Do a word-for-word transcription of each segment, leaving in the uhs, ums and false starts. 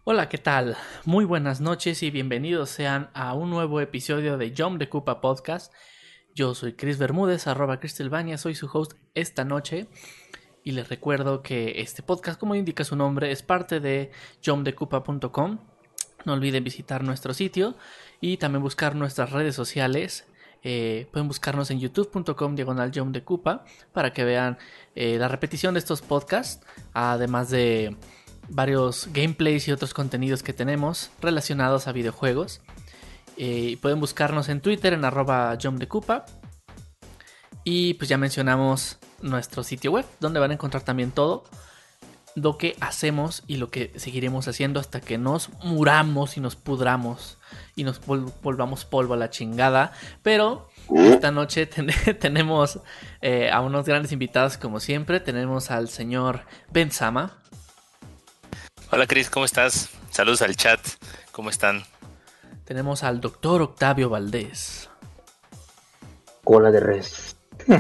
Hola, ¿qué tal? Muy buenas noches y bienvenidos sean a un nuevo episodio de Jump de Koopa Podcast. Yo soy Chris Bermúdez, arroba Cristelvania, soy su host esta noche y les recuerdo que este podcast, como indica su nombre, es parte de jump de koopa punto com. No olviden visitar nuestro sitio y también buscar nuestras redes sociales. Eh, pueden buscarnos en youtube punto com diagonal Jump de Koopa para que vean eh, la repetición de estos podcasts, además de varios gameplays y otros contenidos que tenemos relacionados a videojuegos. Eh, pueden buscarnos en Twitter en arroba Jump de Koopa. Y pues ya mencionamos nuestro sitio web, donde van a encontrar también todo lo que hacemos y lo que seguiremos haciendo hasta que nos muramos y nos pudramos y nos vol- volvamos polvo a la chingada. Pero esta noche ten- tenemos eh, a unos grandes invitados como siempre. Tenemos al señor Ben Sama. Hola Cris, ¿cómo estás? Saludos al chat, ¿cómo están? Tenemos al doctor Octavio Valdés. Cola de res.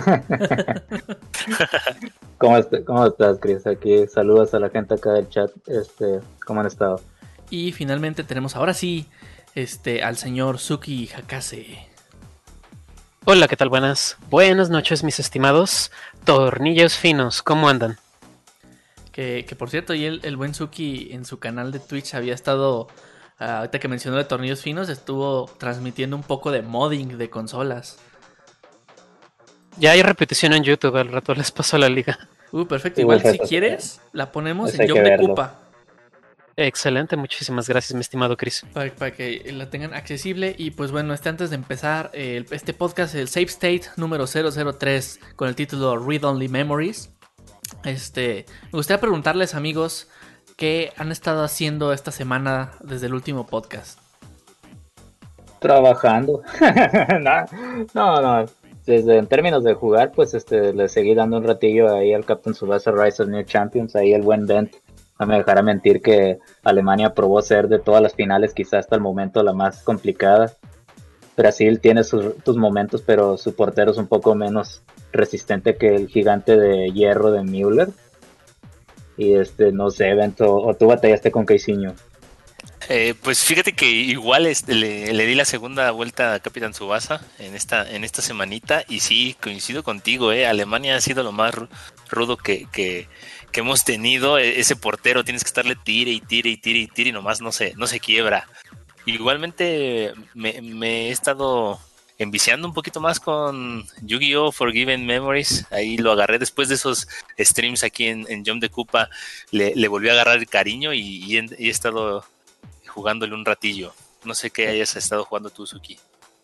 ¿Cómo, est- ¿Cómo estás, Chris? Aquí saludos a la gente acá del chat. Este, ¿cómo han estado? Y finalmente tenemos ahora sí este, al señor Suki Hakase. Hola, ¿qué tal? Buenas. Buenas noches, mis estimados tornillos finos. ¿Cómo andan? Que, que por cierto, y el, el buen Suki en su canal de Twitch había estado, uh, ahorita que mencionó de tornillos finos, estuvo transmitiendo un poco de modding de consolas. Ya hay repetición en YouTube, al rato les paso la liga. Uh, perfecto. Sí, Igual pues, si eso, quieres, la ponemos eso hay en que Jump de verlo. Koopa. Excelente, muchísimas gracias, mi estimado Chris. Para, para que la tengan accesible. Y pues bueno, este, antes de empezar eh, este podcast, el Save State número cero cero tres, con el título Read Only Memories. Este, me gustaría preguntarles, amigos, ¿qué han estado haciendo esta semana desde el último podcast? Trabajando. no, no, no. Desde, en términos de jugar, pues este, le seguí dando un ratillo ahí al Captain Tsubasa Rise of New Champions. Ahí el buen Dent. No me dejará mentir que Alemania probó ser de todas las finales, quizá hasta el momento la más complicada. Brasil tiene sus, sus momentos, pero su portero es un poco menos resistente que el gigante de hierro de Müller. Y este, no sé, Bento, o tú batallaste con Caixinho. Eh, pues fíjate que igual este, le, le di la segunda vuelta a Capitán Tsubasa en esta, en esta semanita y sí, coincido contigo, eh, Alemania ha sido lo más ru- rudo que, que, que hemos tenido. E- ese portero tienes que estarle tire y tire y tire y tire y nomás no se, no se quiebra. Igualmente me, me he estado enviciando un poquito más con Yu-Gi-Oh! Forgiven Memories. Ahí lo agarré después de esos streams aquí en, en Jump de Koopa. Le, le volví a agarrar el cariño y, y he, y he estado jugándole un ratillo. No sé qué hayas estado jugando tú, Suki.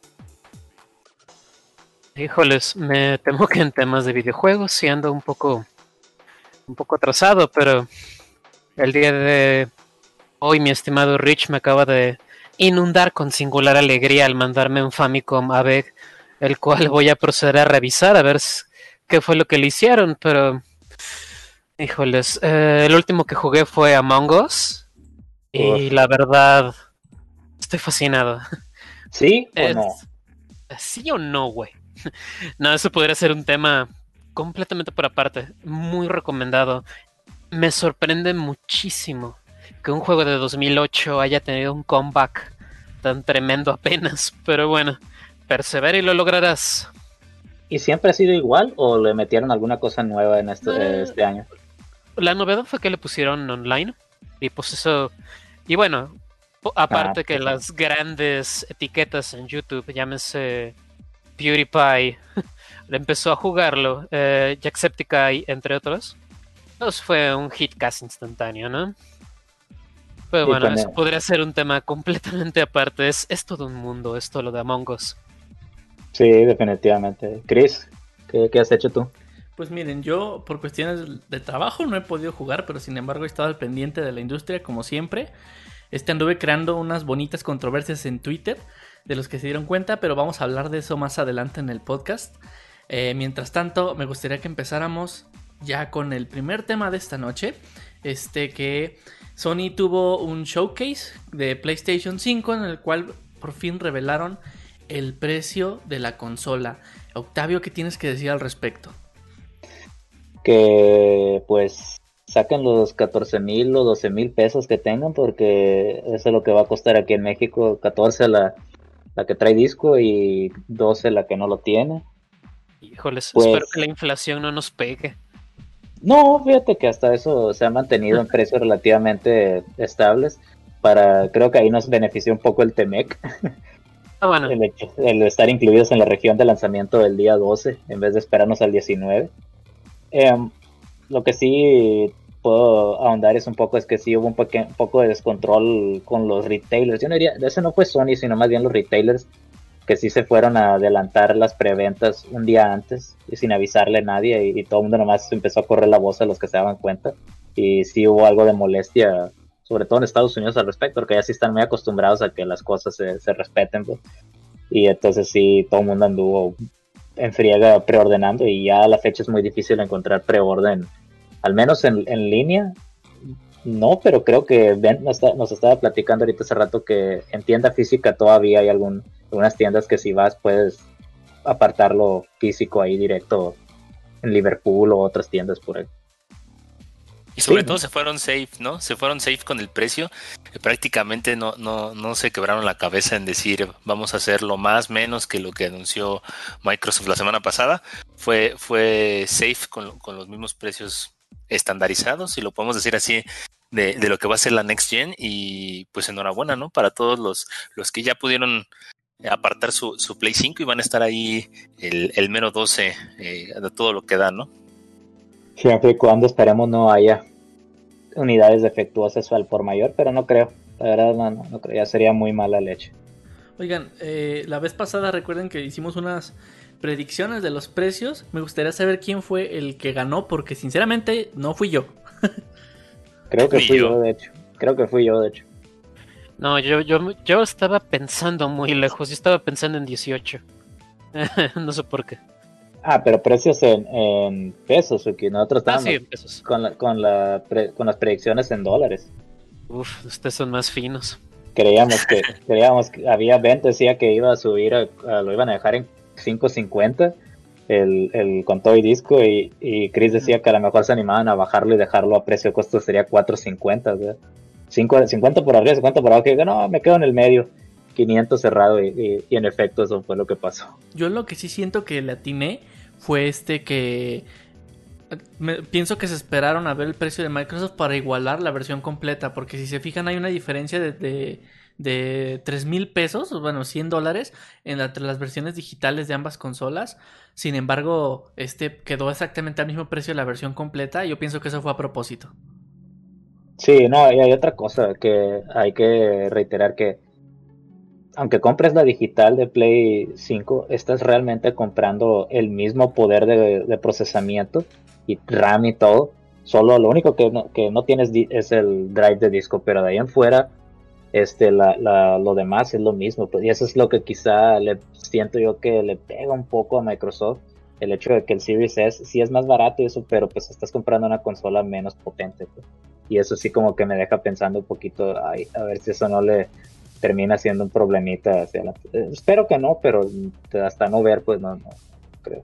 Híjoles, me temo que en temas de videojuegos sí ando un poco, un poco atrasado, pero el día de hoy mi estimado Rich me acaba de inundar con singular alegría al mandarme un Famicom A V E C, el cual voy a proceder a revisar a ver s- qué fue lo que le hicieron, pero híjoles, eh, el último que jugué fue Among Us y Uf. la verdad estoy fascinado. ¿Sí o Es, no? ¿Sí o no, güey? No, eso podría ser un tema completamente por aparte, muy recomendado. Me sorprende muchísimo que un juego de dos mil ocho haya tenido un comeback tan tremendo apenas, pero bueno, persevera y lo lograrás. ¿Y siempre ha sido igual o le metieron alguna cosa nueva en este, eh, Eh, este año? La novedad fue que le pusieron online y pues eso, y bueno, po- aparte Ah, que pues, las grandes etiquetas en YouTube, llámese PewDiePie, le empezó a jugarlo, eh, Jacksepticeye, entre otros, pues fue un hit casi instantáneo, ¿no? Pero sí, bueno, con eso el- podría ser un tema completamente aparte. Es, es todo un mundo esto, lo de Among Us. sí, definitivamente. Chris, ¿qué, qué has hecho tú? Pues miren, yo por cuestiones de trabajo no he podido jugar, pero sin embargo he estado al pendiente de la industria como siempre. Este anduve creando unas bonitas controversias en Twitter de los que se dieron cuenta, pero vamos a hablar de eso más adelante en el podcast. Eh, mientras tanto, me gustaría que empezáramos ya con el primer tema de esta noche. Este que Sony tuvo un showcase de PlayStation cinco en el cual por fin revelaron el precio de la consola. Octavio, ¿qué tienes que decir al respecto? Que pues saquen los catorce mil o doce mil pesos que tengan, porque eso es lo que va a costar aquí en México, catorce la, la que trae disco y doce la que no lo tiene. Híjoles, Pues- espero que la inflación no nos pegue. No, fíjate que hasta eso se ha mantenido en precios relativamente estables. Para, creo que ahí nos benefició un poco el Temec, Ah, bueno, el, hecho- el estar incluidos en la región de lanzamiento del día doce en vez de esperarnos al diecinueve. Em, lo que sí puedo ahondar es un poco es que sí hubo un, peque- un poco de descontrol con los retailers. Yo no diría, ese no fue Sony, sino más bien los retailers que sí se fueron a adelantar las preventas un día antes y sin avisarle a nadie, y, y todo el mundo nomás empezó a correr la voz a los que se daban cuenta, y sí hubo algo de molestia, sobre todo en Estados Unidos al respecto, porque ya sí están muy acostumbrados a que las cosas se, se respeten, pues. Y entonces sí, todo el mundo anduvo en friega preordenando, y ya a la fecha es muy difícil encontrar preorden, al menos en, en línea. No, pero creo que Ben nos, está- nos estaba platicando ahorita hace rato que en tienda física todavía hay algún, algunas tiendas que si vas puedes apartarlo físico ahí directo en Liverpool o otras tiendas por ahí. Y sobre Sí, todo ¿no? se fueron safe, ¿no? Se fueron safe con el precio. Eh, Prácticamente no, no, no se quebraron la cabeza en decir vamos a hacerlo más, menos que lo que anunció Microsoft la semana pasada. Fue, fue safe con, con los mismos precios estandarizados, si lo podemos decir así, de, de lo que va a ser la Next Gen. Y pues enhorabuena, ¿no? Para todos los, los que ya pudieron apartar su, su Play cinco y van a estar ahí el, el mero doce, eh, de todo lo que da, ¿no? Siempre y cuando esperemos no haya unidades defectuosas al por mayor, pero no creo. La verdad no, no, no creo, ya sería muy mala leche. Oigan, eh, la vez pasada recuerden que hicimos unas predicciones de los precios. Me gustaría saber quién fue el que ganó, porque sinceramente no fui yo. Creo que Ni fui yo. yo, de hecho. Creo que fui yo, de hecho. no, yo, yo, yo estaba pensando muy lejos, yo estaba pensando en dieciocho. No sé por qué. Ah, pero precios en, en pesos, porque nosotros Ah, estábamos sí, en pesos. con, la, con, la pre- con las predicciones en dólares. Uf, ustedes son más finos. Creíamos que, creíamos que había Ben decía que iba a subir, a, a- lo iban a dejar en cinco cincuenta el, el con todo y disco, y, y Chris decía que a lo mejor se animaban a bajarlo y dejarlo a precio de costo sería cuatro cincuenta, o sea, cinco, cincuenta por arriba, cincuenta por abajo, y digo, no, me quedo en el medio, quinientos cerrado, y, y, y en efecto eso fue lo que pasó. Yo lo que sí siento que le atiné fue este que... me- pienso que se esperaron a ver el precio de Microsoft para igualar la versión completa, porque si se fijan hay una diferencia de, de, de tres mil pesos, o bueno, cien dólares en la- entre las versiones digitales de ambas consolas. Sin embargo, este quedó exactamente al mismo precio de la versión completa, y yo pienso que eso fue a propósito. Sí, no, y hay otra cosa que hay que reiterar, que aunque compres la digital de Play cinco, estás realmente comprando el mismo poder de, de procesamiento y RAM y todo. Solo lo único que no, que no tienes di- es el drive de disco, pero de ahí en fuera, este, la, la, lo demás es lo mismo. Pues, y eso es lo que quizá le siento yo que le pega un poco a Microsoft. El hecho de que el Series S sí es más barato y eso, pero pues estás comprando una consola menos potente, pues. Y eso sí como que me deja pensando un poquito, ay, a ver si eso no le termina siendo un problemita hacia la... eh, espero que no, pero hasta no ver, pues no, no creo.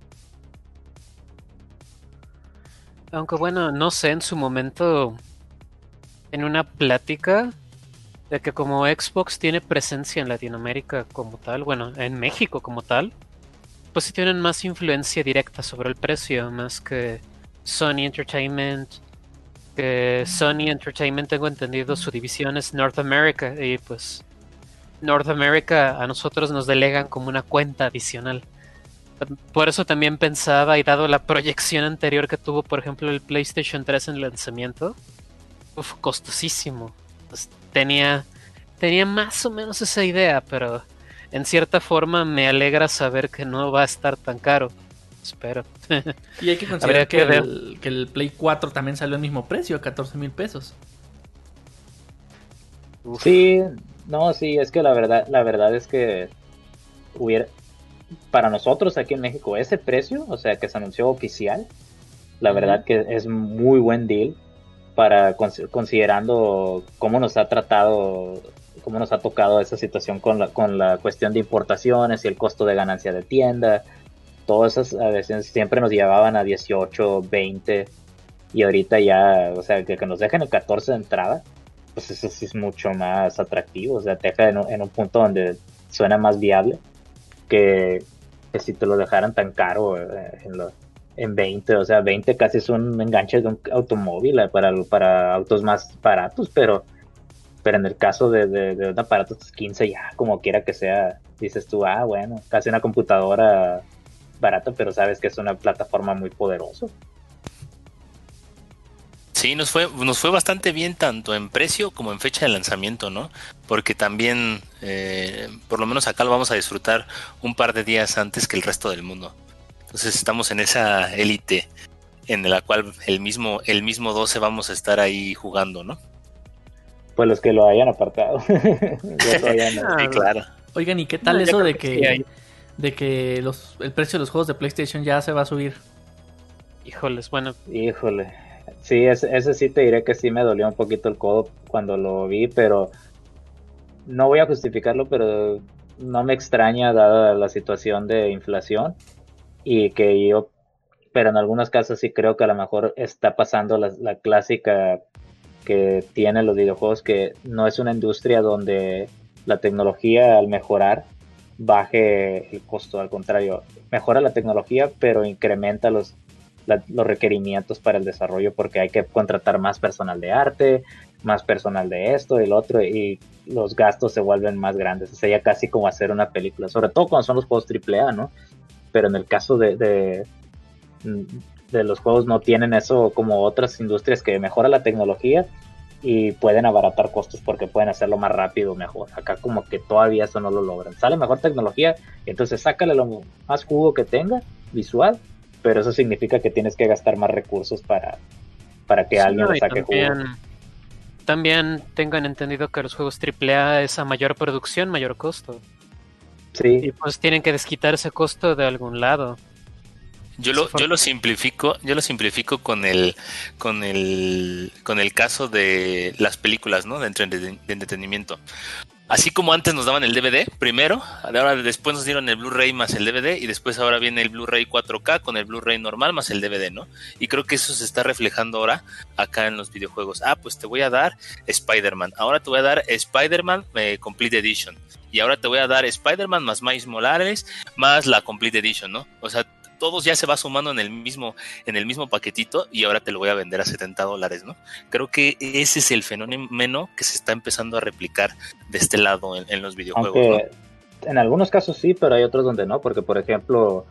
Aunque bueno, no sé, en su momento, en una plática de que como Xbox tiene presencia en Latinoamérica como tal, bueno, en México como tal, pues sí tienen más influencia directa sobre el precio, más que Sony Entertainment. Que Sony Entertainment, tengo entendido, su división es North America, y pues North America a nosotros nos delegan como una cuenta adicional. Por eso también pensaba, y dado la proyección anterior que tuvo, por ejemplo, el PlayStation tres en lanzamiento, uf, costosísimo. Pues tenía, tenía más o menos esa idea, pero en cierta forma me alegra saber que no va a estar tan caro. Espero. Y hay que considerar Habría que, que ver. el, que el Play cuatro también salió al mismo precio, a catorce mil pesos. Uf. Sí, no, sí, es que la verdad, la verdad es que hubiera, para nosotros aquí en México, ese precio, o sea, que se anunció oficial, la Ujú. verdad que es muy buen deal para cons- considerando cómo nos ha tratado, cómo nos ha tocado esa situación con la, con la cuestión de importaciones y el costo de ganancia de tienda. Todas esas a veces siempre nos llevaban a dieciocho, veinte, y ahorita ya, o sea, que, que nos dejen el catorce de entrada, pues eso sí es mucho más atractivo, o sea, te deja en un, en un punto donde suena más viable que, que si te lo dejaran tan caro eh, en, lo, en veinte, o sea, veinte casi es un enganche de un automóvil eh, para, para autos más baratos, pero, pero en el caso de, de, de un aparato quince ya, como quiera que sea, dices tú, ah, bueno, casi una computadora barata, pero sabes que es una plataforma muy poderosa. Sí, nos fue, nos fue bastante bien tanto en precio como en fecha de lanzamiento, ¿no? Porque también, eh, por lo menos acá lo vamos a disfrutar un par de días antes que el resto del mundo. Entonces estamos en esa élite en la cual el mismo, el mismo doce vamos a estar ahí jugando, ¿no? Pues los que lo hayan apartado. Yo todavía no. Sí, claro. Oigan, ¿y qué tal No, yo eso creo de que que, sí hay. de que los, el precio de los juegos de PlayStation ya se va a subir? Híjoles, bueno, Híjole. Sí, ese, ese sí te diré que sí me dolió un poquito el codo cuando lo vi, pero no voy a justificarlo, pero no me extraña dada la situación de inflación y que yo, pero en algunos casos sí creo que a lo mejor está pasando la, la clásica que tienen los videojuegos, que no es una industria donde la tecnología al mejorar baje el costo, al contrario, mejora la tecnología pero incrementa los, la, los requerimientos para el desarrollo porque hay que contratar más personal de arte, más personal de esto y lo otro y los gastos se vuelven más grandes, o sea, ya casi como hacer una película, sobre todo cuando son los juegos triple A, ¿no? Pero en el caso de, de de los juegos no tienen eso como otras industrias que mejora la tecnología y pueden abaratar costos porque pueden hacerlo más rápido, mejor. Acá como que todavía eso no lo logran. Sale mejor tecnología, entonces sácale lo más jugo que tenga, visual, pero eso significa que tienes que gastar más recursos para, para que sí, alguien no, le y saque también, jugo. también tengan entendido que los juegos triple A es a mayor producción, mayor costo. Sí, Y pues tienen que desquitar ese costo de algún lado. Yo Esa lo, yo forma- lo simplifico, yo lo simplifico con el, con el, con el caso de las películas, ¿no? De, entre- de entretenimiento. Así como antes nos daban el D V D primero, ahora después nos dieron el Blu-ray más el D V D y después ahora viene el Blu-ray cuatro K con el Blu-ray normal más el D V D, ¿no? Y creo que eso se está reflejando ahora acá en los videojuegos. Ah, pues te voy a dar Spider-Man, ahora te voy a dar Spider-Man eh, Complete Edition y ahora te voy a dar Spider-Man más Miles Morales más la Complete Edition, ¿no? O sea, todos ya se va sumando en el mismo en el mismo paquetito y ahora te lo voy a vender a setenta dólares, ¿no? Creo que ese es el fenómeno que se está empezando a replicar de este lado en, en los videojuegos, aunque ¿no? en algunos casos sí, pero hay otros donde no, porque por ejemplo,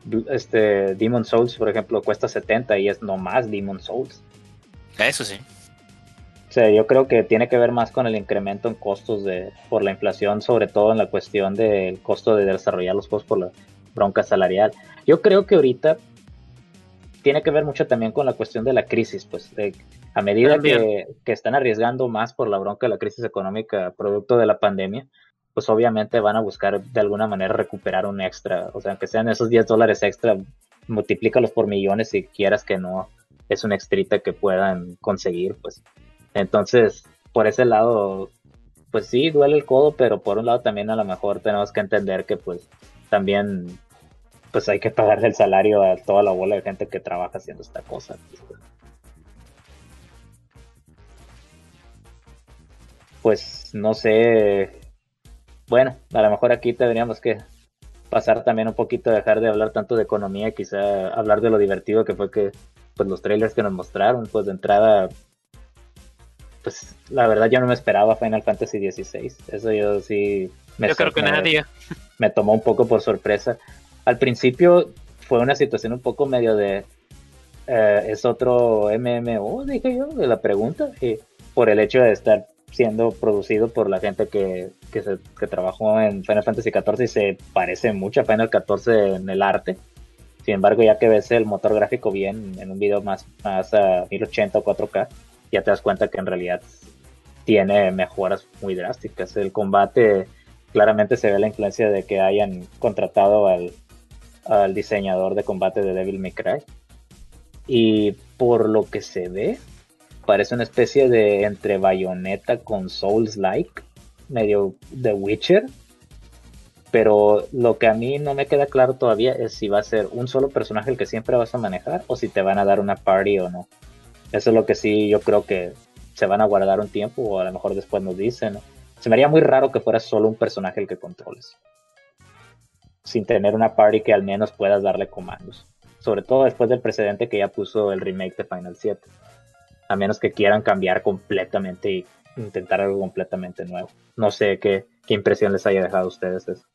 este Demon Souls, por ejemplo, cuesta setenta y es nomás Demon Souls. Eso sí. O sea, yo creo que tiene que ver más con el incremento en costos de por la inflación, sobre todo en la cuestión del costo de desarrollar los juegos por la bronca salarial. Yo creo que ahorita tiene que ver mucho también con la cuestión de la crisis, pues de, a medida que, que están arriesgando más por la bronca de la crisis económica producto de la pandemia, pues obviamente van a buscar de alguna manera recuperar un extra, o sea, aunque sean esos diez dólares extra, multiplícalos por millones si quieras que no, es una extrita que puedan conseguir, pues. Entonces, por ese lado, pues sí, duele el codo, pero por un lado también a lo mejor tenemos que entender que pues también pues hay que pagarle el salario a toda la bola de gente que trabaja haciendo esta cosa. Pues no sé, bueno, a lo mejor aquí tendríamos que pasar también un poquito, dejar de hablar tanto de economía, quizá hablar de lo divertido que fue que pues los trailers que nos mostraron, pues de entrada, pues la verdad yo no me esperaba Final Fantasy dieciséis, eso yo sí me, Yo creo que me, nadie. me tomó un poco por sorpresa. Al principio fue una situación un poco medio de eh, es otro M M O, dije yo, de la pregunta, y por el hecho de estar siendo producido por la gente que, que, se, que trabajó en Final Fantasy catorce y se parece mucho a Final catorce en el arte. Sin embargo, ya que ves el motor gráfico bien en un video más, más a mil ochenta o cuatro K, ya te das cuenta que en realidad tiene mejoras muy drásticas. El combate claramente se ve la influencia de que hayan contratado al, al diseñador de combate de Devil May Cry. Y por lo que se ve, parece una especie de entre Bayonetta con Souls-like, medio The Witcher. Pero lo que a mí no me queda claro todavía es si va a ser un solo personaje el que siempre vas a manejar o si te van a dar una party o no. Eso es lo que sí yo creo que se van a guardar un tiempo, o a lo mejor después nos dicen. Se me haría muy raro que fuera solo un personaje el que controles, sin tener una party que al menos puedas darle comandos. Sobre todo después del precedente que ya puso el remake de Final siete. A menos que quieran cambiar completamente y intentar algo completamente nuevo. No sé qué, qué impresión les haya dejado a ustedes eso.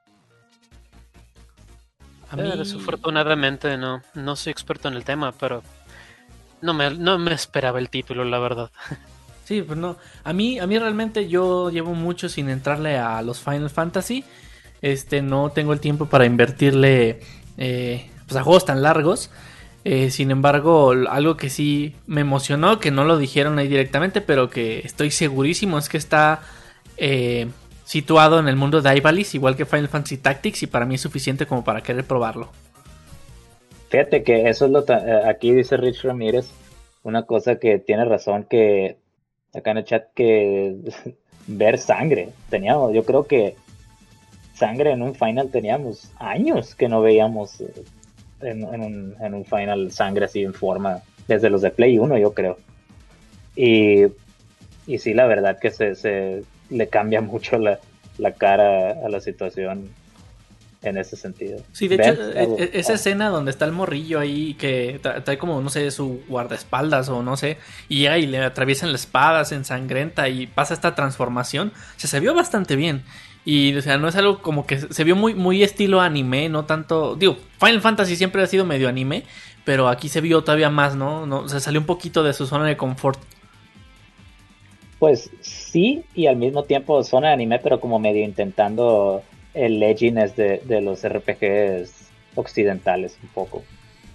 A mí... Desafortunadamente no, no soy experto en el tema, pero no me, no me esperaba el título, la verdad. Sí, pues no. A mí, a mí realmente yo llevo mucho sin entrarle a los Final Fantasy. Este, no tengo el tiempo para invertirle eh, pues a juegos tan largos. Eh, sin embargo, algo que sí me emocionó, que no lo dijeron ahí directamente, pero que estoy segurísimo es que está eh, situado en el mundo de Ivalice, igual que Final Fantasy Tactics, y para mí es suficiente como para querer probarlo. Fíjate que eso es lo ta- eh, aquí dice Rich Ramírez, una cosa que tiene razón, que acá en el chat, que ver sangre, teníamos, yo creo que sangre en un final teníamos años que no veíamos eh, en, en, un, en un final sangre así en forma, desde los de Play uno yo creo. Y, y sí, la verdad que se, se le cambia mucho la, la cara a la situación en ese sentido. Sí, de ¿Ves? hecho, Algo- e- e- esa oh. escena donde está el morrillo ahí que tra- trae como, no sé, su guardaespaldas o no sé, y llega y le atraviesan la espada, se ensangrenta y pasa esta transformación, o sea, se vio bastante bien. Y, o sea, no es algo como que se vio muy, muy estilo anime, no tanto... Digo, Final Fantasy siempre ha sido medio anime, pero aquí se vio todavía más, ¿no? no o sea, salió un poquito de su zona de confort. Pues sí, y al mismo tiempo zona de anime, pero como medio intentando el edginess de, de los R P Gs occidentales un poco.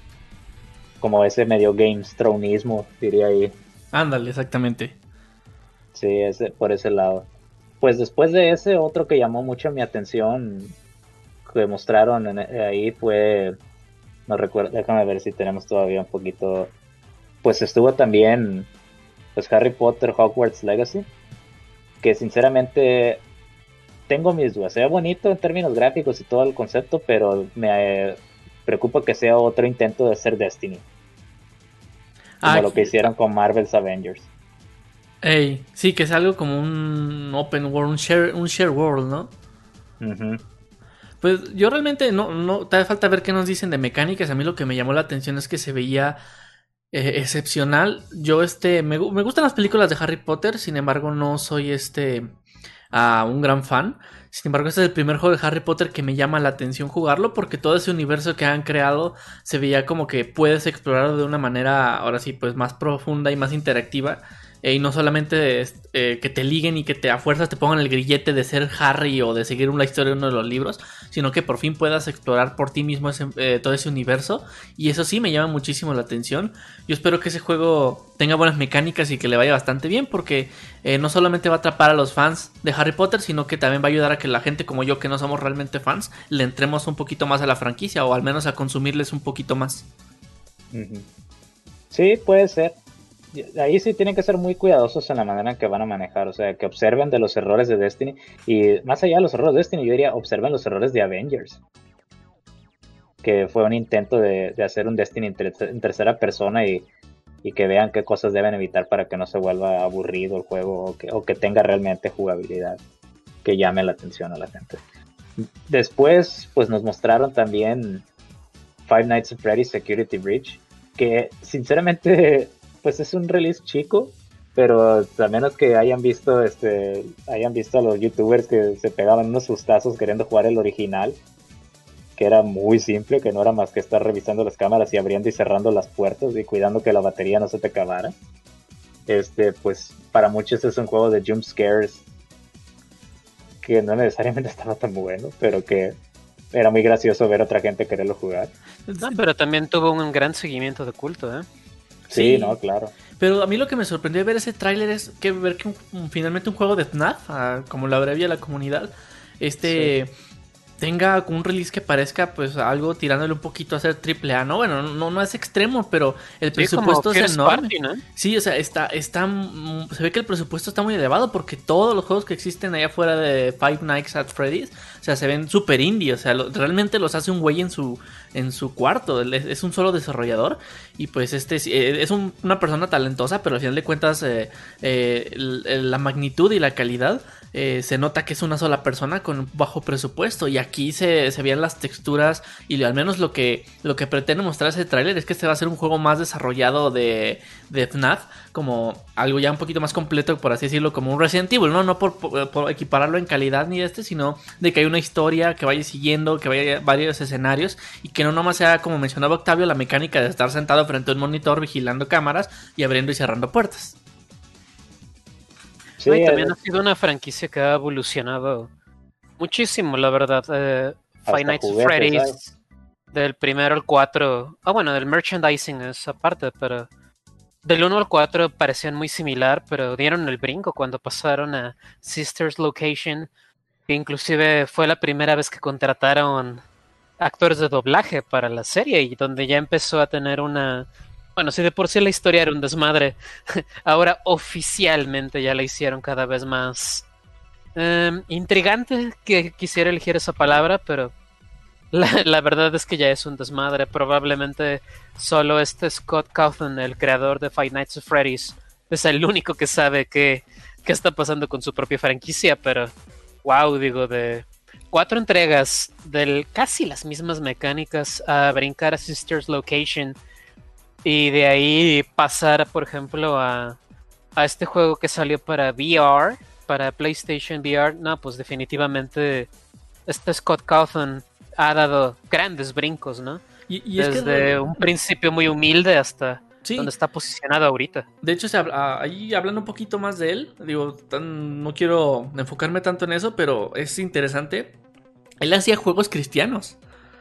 Como ese medio Games Throneismo, diría ahí. Ándale, exactamente. Sí, ese, por ese lado. Pues después de ese, otro que llamó mucho mi atención, que mostraron en- ahí fue, no recuerdo, déjame ver si tenemos todavía un poquito, pues estuvo también, pues Harry Potter Hogwarts Legacy, que sinceramente tengo mis dudas. Se ve bonito en términos gráficos y todo el concepto, pero me eh, preocupa que sea otro intento de hacer Destiny, como Ah, lo que hicieron con Marvel's Avengers. ey, sí, que es algo como un open world, un share, un share world, ¿no? Ujú. Pues yo realmente no, no, te hace falta ver qué nos dicen de mecánicas. A mí lo que me llamó la atención es que se veía eh, excepcional. Yo, este, me, gu- me gustan las películas de Harry Potter, sin embargo, no soy este a un gran fan. Sin embargo, este es el primer juego de Harry Potter que me llama la atención jugarlo porque todo ese universo que han creado se veía como que puedes explorarlo de una manera, ahora sí, pues más profunda y más interactiva. Eh, y no solamente eh, que te liguen y que te a fuerzas te pongan el grillete de ser Harry o de seguir una historia de uno de los libros, sino que por fin puedas explorar por ti mismo ese, eh, todo ese universo. Y eso sí me llama muchísimo la atención. Yo espero que ese juego tenga buenas mecánicas y que le vaya bastante bien, porque eh, no solamente va a atrapar a los fans de Harry Potter, sino que también va a ayudar a que la gente como yo, que no somos realmente fans, le entremos un poquito más a la franquicia o al menos a consumirles un poquito más. Ujú. Sí, puede ser. Ahí sí tienen que ser muy cuidadosos en la manera en que van a manejar, o sea, que observen de los errores de Destiny, y más allá de los errores de Destiny, yo diría, observen los errores de Avengers, que fue un intento de, de hacer un Destiny en, ter- en tercera persona y, y que vean qué cosas deben evitar para que no se vuelva aburrido el juego o que, o que tenga realmente jugabilidad que llame la atención a la gente. Después, pues nos mostraron también Five Nights at Freddy's Security Breach, que sinceramente pues es un release chico, pero a menos que hayan visto este hayan visto a los youtubers que se pegaban unos sustazos queriendo jugar el original, que era muy simple, que no era más que estar revisando las cámaras y abriendo y cerrando las puertas y cuidando que la batería no se te acabara. Este, pues para muchos es un juego de jump scares que no necesariamente estaba tan bueno, pero que era muy gracioso ver a otra gente quererlo jugar. No, pero también tuvo un gran seguimiento de culto, ¿eh? Sí, Sí. no, claro. Pero a mí lo que me sorprendió de ver ese tráiler es que ver que un- un- finalmente un juego de F NAF, ah, como lo abrevia la comunidad, este Sí. tenga un release que parezca pues algo tirándole un poquito a ser triple A, ¿no? Bueno, no, no es extremo, pero el Sí, presupuesto como es First enorme. Party, ¿no? Sí, o sea, está, está, mm, se ve que el presupuesto está muy elevado porque todos los juegos que existen allá afuera de Five Nights at Freddy's, o sea, se ven super indie, o sea, lo- realmente los hace un güey en su, en su cuarto, es, es un solo desarrollador y pues este eh, es un- una persona talentosa, pero al final de cuentas eh, eh, l- la magnitud y la calidad eh, se nota que es una sola persona con bajo presupuesto y aquí se, se veían las texturas y al menos lo que, lo que pretende mostrar ese tráiler es que este va a ser un juego más desarrollado de, de F NAF, como algo ya un poquito más completo, por así decirlo, como un Resident Evil, no, no por, por, por equipararlo en calidad ni este, sino de que hay una historia que vaya siguiendo, que vaya varios escenarios y que no nomás sea, como mencionaba Octavio, la mecánica de estar sentado frente a un monitor vigilando cámaras y abriendo y cerrando puertas. Sí, No, y también eh, ha sido una franquicia que ha evolucionado muchísimo, la verdad. Eh, Five hasta Nights at juguetes, ¿sabes? Freddy's, del primero al cuatro. Ah, bueno, del merchandising es aparte, pero del uno al cuatro parecían muy similar, pero dieron el brinco cuando pasaron a Sisters Location, que inclusive fue la primera vez que contrataron actores de doblaje para la serie y donde ya empezó a tener una... Bueno, si de por sí la historia era un desmadre, ahora oficialmente ya la hicieron cada vez más eh, intrigante, que quisiera elegir esa palabra, pero la, la verdad es que ya es un desmadre. Probablemente solo este Scott Cawthon, el creador de Five Nights at Freddy's, es el único que sabe qué, qué está pasando con su propia franquicia, pero wow, digo, de cuatro entregas de casi las mismas mecánicas a brincar a Sisters Location y de ahí pasar, por ejemplo, a, a este juego que salió para V R, para PlayStation V R, no, pues definitivamente este Scott Cawthon ha dado grandes brincos, ¿no? Y, y es que Desde un principio muy humilde hasta sí, donde está posicionado ahorita. de hecho, se habla- ahí hablando un poquito más de él, digo, tan- no quiero enfocarme tanto en eso, pero es interesante. Él hacía juegos cristianos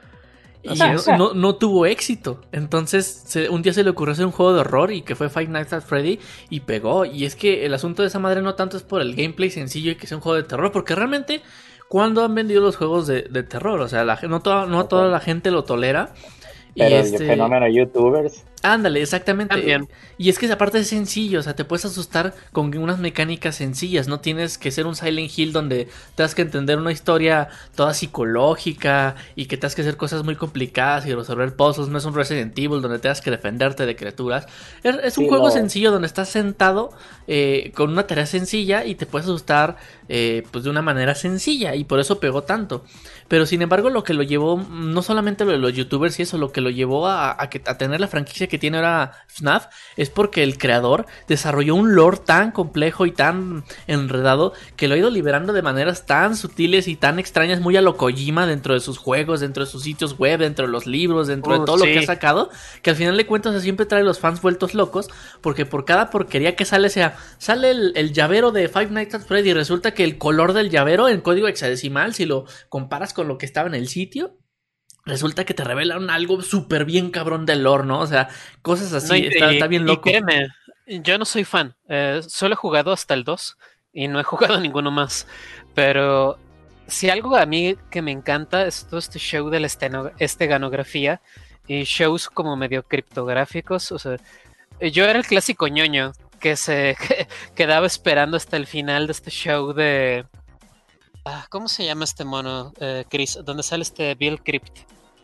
y Así no, es. no- no tuvo éxito. Entonces, se- un día se le ocurrió hacer un juego de horror y que fue Five Nights at Freddy y pegó. Y es que el asunto de esa madre no tanto es por el gameplay sencillo y que sea un juego de terror, porque realmente, ¿cuándo han vendido los juegos de, de terror? O sea, la, gen- no, toda, no Ok. toda la gente lo tolera. Y Pero el este. fenómeno youtubers, Ándale, exactamente. También. Y es que aparte es sencillo, o sea, te puedes asustar con unas mecánicas sencillas, no tienes que ser un Silent Hill donde tengas que entender una historia toda psicológica y que tengas que hacer cosas muy complicadas y resolver puzzles, no es un Resident Evil donde tengas que defenderte de criaturas. Es, es un Sí, juego no. sencillo donde estás sentado eh, con una tarea sencilla y te puedes asustar eh, pues de una manera sencilla y por eso pegó tanto. Pero sin embargo lo que lo llevó, no solamente lo de los youtubers y eso, lo que lo llevó a, a, que, a tener la franquicia que tiene ahora F NAF es porque el creador desarrolló un lore tan complejo y tan enredado que lo ha ido liberando de maneras tan sutiles y tan extrañas, muy a lo Kojima dentro de sus juegos, dentro de sus sitios web, dentro de los libros, dentro Uh, de todo lo sí. que ha sacado, que al final de cuentas o sea, siempre trae a los fans vueltos locos, porque por cada porquería que sale, sea, sale el, el llavero de Five Nights at Freddy y resulta que el color del llavero en código hexadecimal, si lo comparas con lo que estaba en el sitio, resulta que te revelan algo súper bien cabrón del lore, ¿no? O sea, cosas así, No, y, está, y- está bien y loco. créeme, yo no soy fan. Eh, solo he jugado hasta el dos y no he jugado ninguno más. Pero si algo a mí que me encanta es todo este show de la esteno- esteganografía y shows como medio criptográficos. O sea, yo era el clásico ñoño que se que- quedaba esperando hasta el final de este show de... ah, ¿cómo se llama este mono, eh, Chris? ¿Dónde sale este Bill Crypt?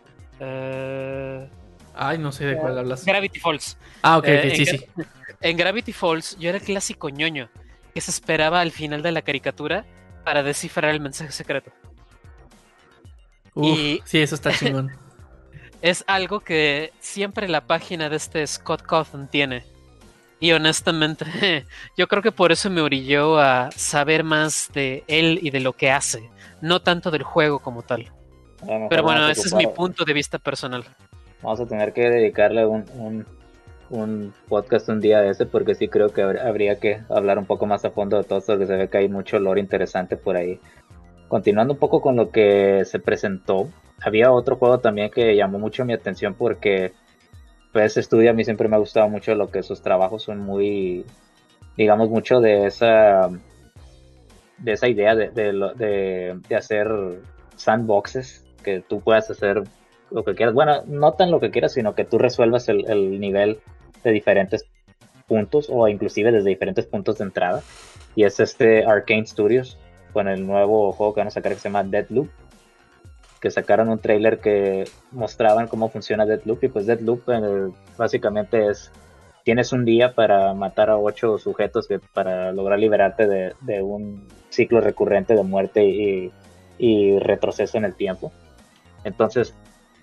Eh, Ay, no sé de cuál hablas. Gravity Falls. Ah, ok, Eh, ok, en, sí, Gra- sí. en Gravity Falls yo era el clásico ñoño que se esperaba al final de la caricatura para descifrar el mensaje secreto. Uf, y- sí, eso está chingón. Es algo que siempre la página de este Scott Cawthon tiene. Y honestamente, yo creo que por eso me orilló a saber más de él y de lo que hace, no tanto del juego como tal. a lo mejor Pero bueno, vamos a ese es mi ocupar- punto de vista personal. Vamos a tener que dedicarle un, un, un podcast un día a ese, porque sí creo que habr- habría que hablar un poco más a fondo de todo esto, porque se ve que hay mucho lore interesante por ahí. Continuando un poco con lo que se presentó, había otro juego también que llamó mucho mi atención porque pues estudio a mí siempre me ha gustado mucho lo que sus trabajos son muy, digamos, mucho de esa de esa idea de, de, lo- de, de hacer sandboxes, que tú puedas hacer lo que quieras. Bueno, no tan lo que quieras, sino que tú resuelvas el, el nivel de diferentes puntos o inclusive desde diferentes puntos de entrada. Y es este Arcane Studios con el nuevo juego que van a sacar que se llama Deathloop, que sacaron un trailer que mostraban cómo funciona Deathloop. Y pues Deathloop eh, básicamente es, tienes un día para matar a ocho sujetos que, para lograr liberarte de, de un ciclo recurrente de muerte y, y retroceso en el tiempo. Entonces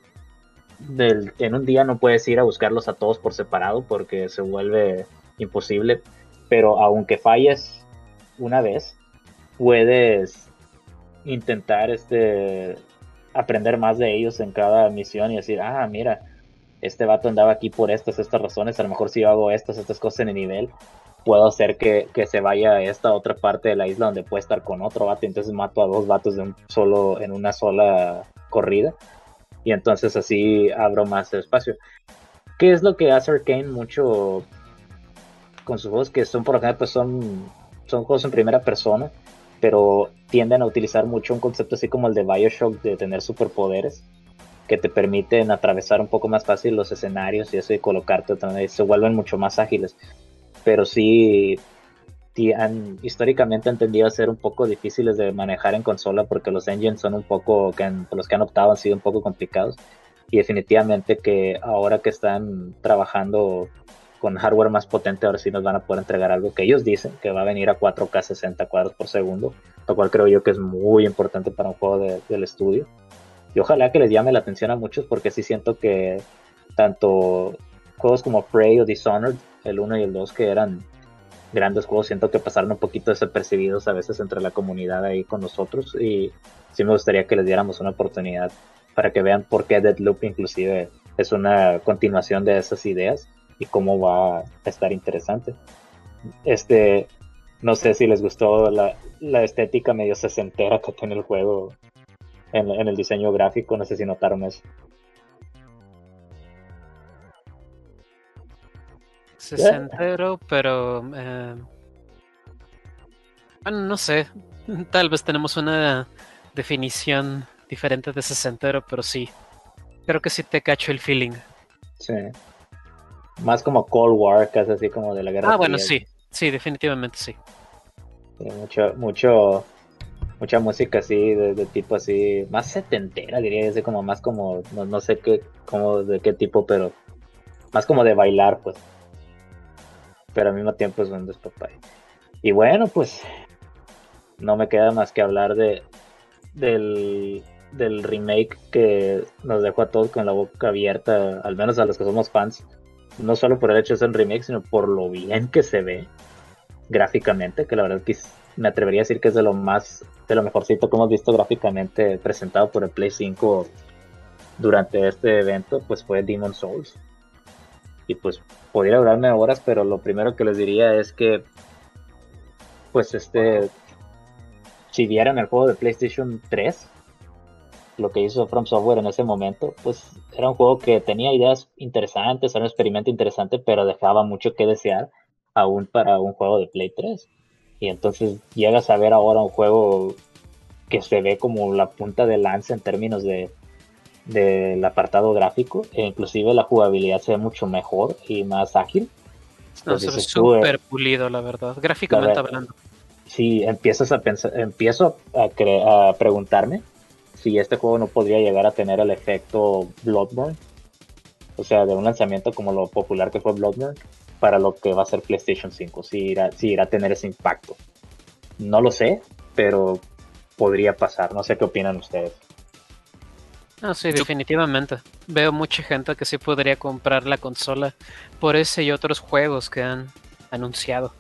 del, en un día no puedes ir a buscarlos a todos por separado porque se vuelve imposible, pero aunque falles una vez, puedes intentar este aprender más de ellos en cada misión y decir, ah, mira, este vato andaba aquí por estas, estas razones, a lo mejor si yo hago estas, estas cosas en el nivel, puedo hacer que, que se vaya a esta otra parte de la isla donde puede estar con otro vato, y entonces mato a dos vatos de un solo, en una sola corrida, y entonces así abro más espacio. ¿Qué es lo que hace Arcane mucho con sus juegos? Que son, por ejemplo, pues son, son juegos en primera persona, pero tienden a utilizar mucho un concepto así como el de BioShock, de tener superpoderes que te permiten atravesar un poco más fácil los escenarios y eso, y colocarte otra, se vuelven mucho más ágiles. Pero sí, sí han, históricamente han tendido a ser un poco difíciles de manejar en consola porque los engines son un poco, que han, los que han optado han sido un poco complicados, y definitivamente que ahora que están trabajando con hardware más potente, ahora sí nos van a poder entregar algo que ellos dicen que va a venir a cuatro K sesenta cuadros por segundo, lo cual creo yo que es muy importante para un juego de, del estudio. Y ojalá que les llame la atención a muchos, porque sí siento que tanto juegos como Prey o Dishonored, el uno y el dos, que eran grandes juegos, siento que pasaron un poquito desapercibidos a veces entre la comunidad ahí con nosotros, y sí me gustaría que les diéramos una oportunidad para que vean por qué Deathloop inclusive es una continuación de esas ideas y cómo va a estar interesante. Este, no sé si les gustó la, la estética medio sesentera que tiene el juego en, en el diseño gráfico, no sé si notaron eso. Sesentero, pero eh, bueno, no sé, tal vez tenemos una definición diferente de sesentero, pero sí, creo que sí te cacho el feeling. Sí. Más como Cold War, casi así como de la Guerra Ah, bueno, Fría. sí, sí, definitivamente sí. Sí, mucho, mucho, mucha música así, de, de tipo así, más setentera, diría yo, así como más como, no, no sé qué, como de qué tipo, pero más como de bailar, pues. Pero al mismo tiempo es un despapay. Y bueno, pues, no me queda más que hablar de del, del remake que nos dejó a todos con la boca abierta, al menos a los que somos fans. No solo por el hecho de ser un remake, sino por lo bien que se ve gráficamente, que la verdad que me atrevería a decir que es de lo más, de lo mejorcito que hemos visto gráficamente presentado por el Play cinco durante este evento, pues fue Demon's Souls. Y pues podría durarme horas, pero lo primero que les diría es que pues este, si vieran el juego de PlayStation tres, lo que hizo From Software en ese momento, pues era un juego que tenía ideas interesantes, era un experimento interesante, pero dejaba mucho que desear aún para un juego de Play tres. Y entonces llegas a ver ahora un juego que se ve como la punta de lanza en términos de del apartado gráfico, e inclusive la jugabilidad se ve mucho mejor y más ágil. No, Pues se ve dices tú, eh, súper pulido, la verdad, gráficamente la ver- hablando. si empiezas a pensar, empiezo a, cre- a preguntarme si este juego no podría llegar a tener el efecto Bloodborne, o sea, de un lanzamiento como lo popular que fue Bloodborne, para lo que va a ser PlayStation cinco, si irá, si irá a tener ese impacto. No lo sé, pero podría pasar, no sé qué opinan ustedes. Ah, sí, Yo- definitivamente. Veo mucha gente que sí podría comprar la consola por ese y otros juegos que han anunciado.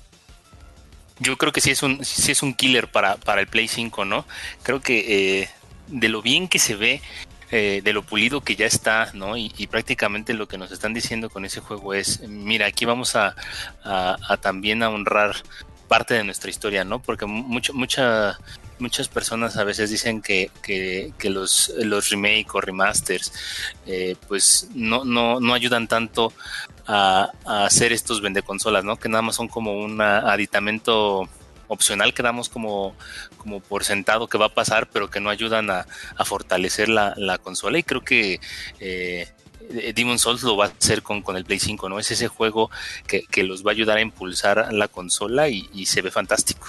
Yo creo que sí es un, sí es un killer para, para el Play cinco, ¿no? Creo que eh, de lo bien que se ve, eh, de lo pulido que ya está, ¿no? Y, y prácticamente lo que nos están diciendo con ese juego es, mira, aquí vamos a, a, a también a honrar parte de nuestra historia, ¿no? Porque mucho, mucha, muchas personas a veces dicen que, que, que los, los remake o remasters eh, pues no, no, no ayudan tanto a, a hacer estos vendeconsolas, ¿no? Que nada más son como un aditamento opcional que damos como, como por sentado que va a pasar, pero que no ayudan a, a fortalecer la, la consola. Y creo que eh, Demon's Souls lo va a hacer con, con el Play cinco, ¿no? Es ese juego que, que los va a ayudar a impulsar la consola y, y se ve fantástico.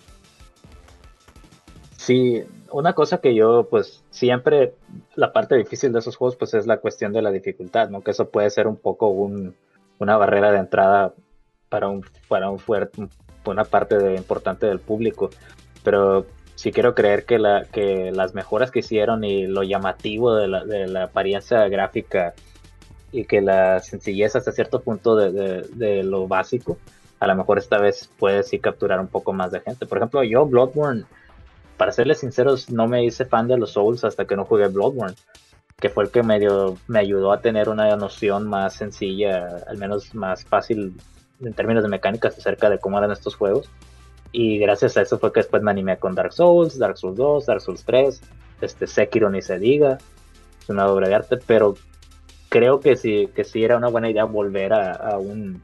Sí, una cosa que yo, pues, siempre, la parte difícil de esos juegos, pues, es la cuestión de la dificultad, ¿no? Que eso puede ser un poco un, una barrera de entrada para un, para un fuerte, una parte de, importante del público. Pero sí quiero creer que, la, que las mejoras que hicieron y lo llamativo de la, de la apariencia gráfica y que la sencillez hasta cierto punto de, de, de lo básico, a lo mejor esta vez puede sí capturar un poco más de gente. Por ejemplo, yo Bloodborne, para serles sinceros, no me hice fan de los Souls hasta que no jugué Bloodborne, que fue el que medio me ayudó a tener una noción más sencilla, al menos más fácil en términos de mecánicas acerca de cómo eran estos juegos. Y gracias a eso fue que después me animé con Dark Souls, Dark Souls dos, Dark Souls tres, este Sekiro ni se diga, es una obra de arte, pero creo que sí, que sí era una buena idea volver a, a un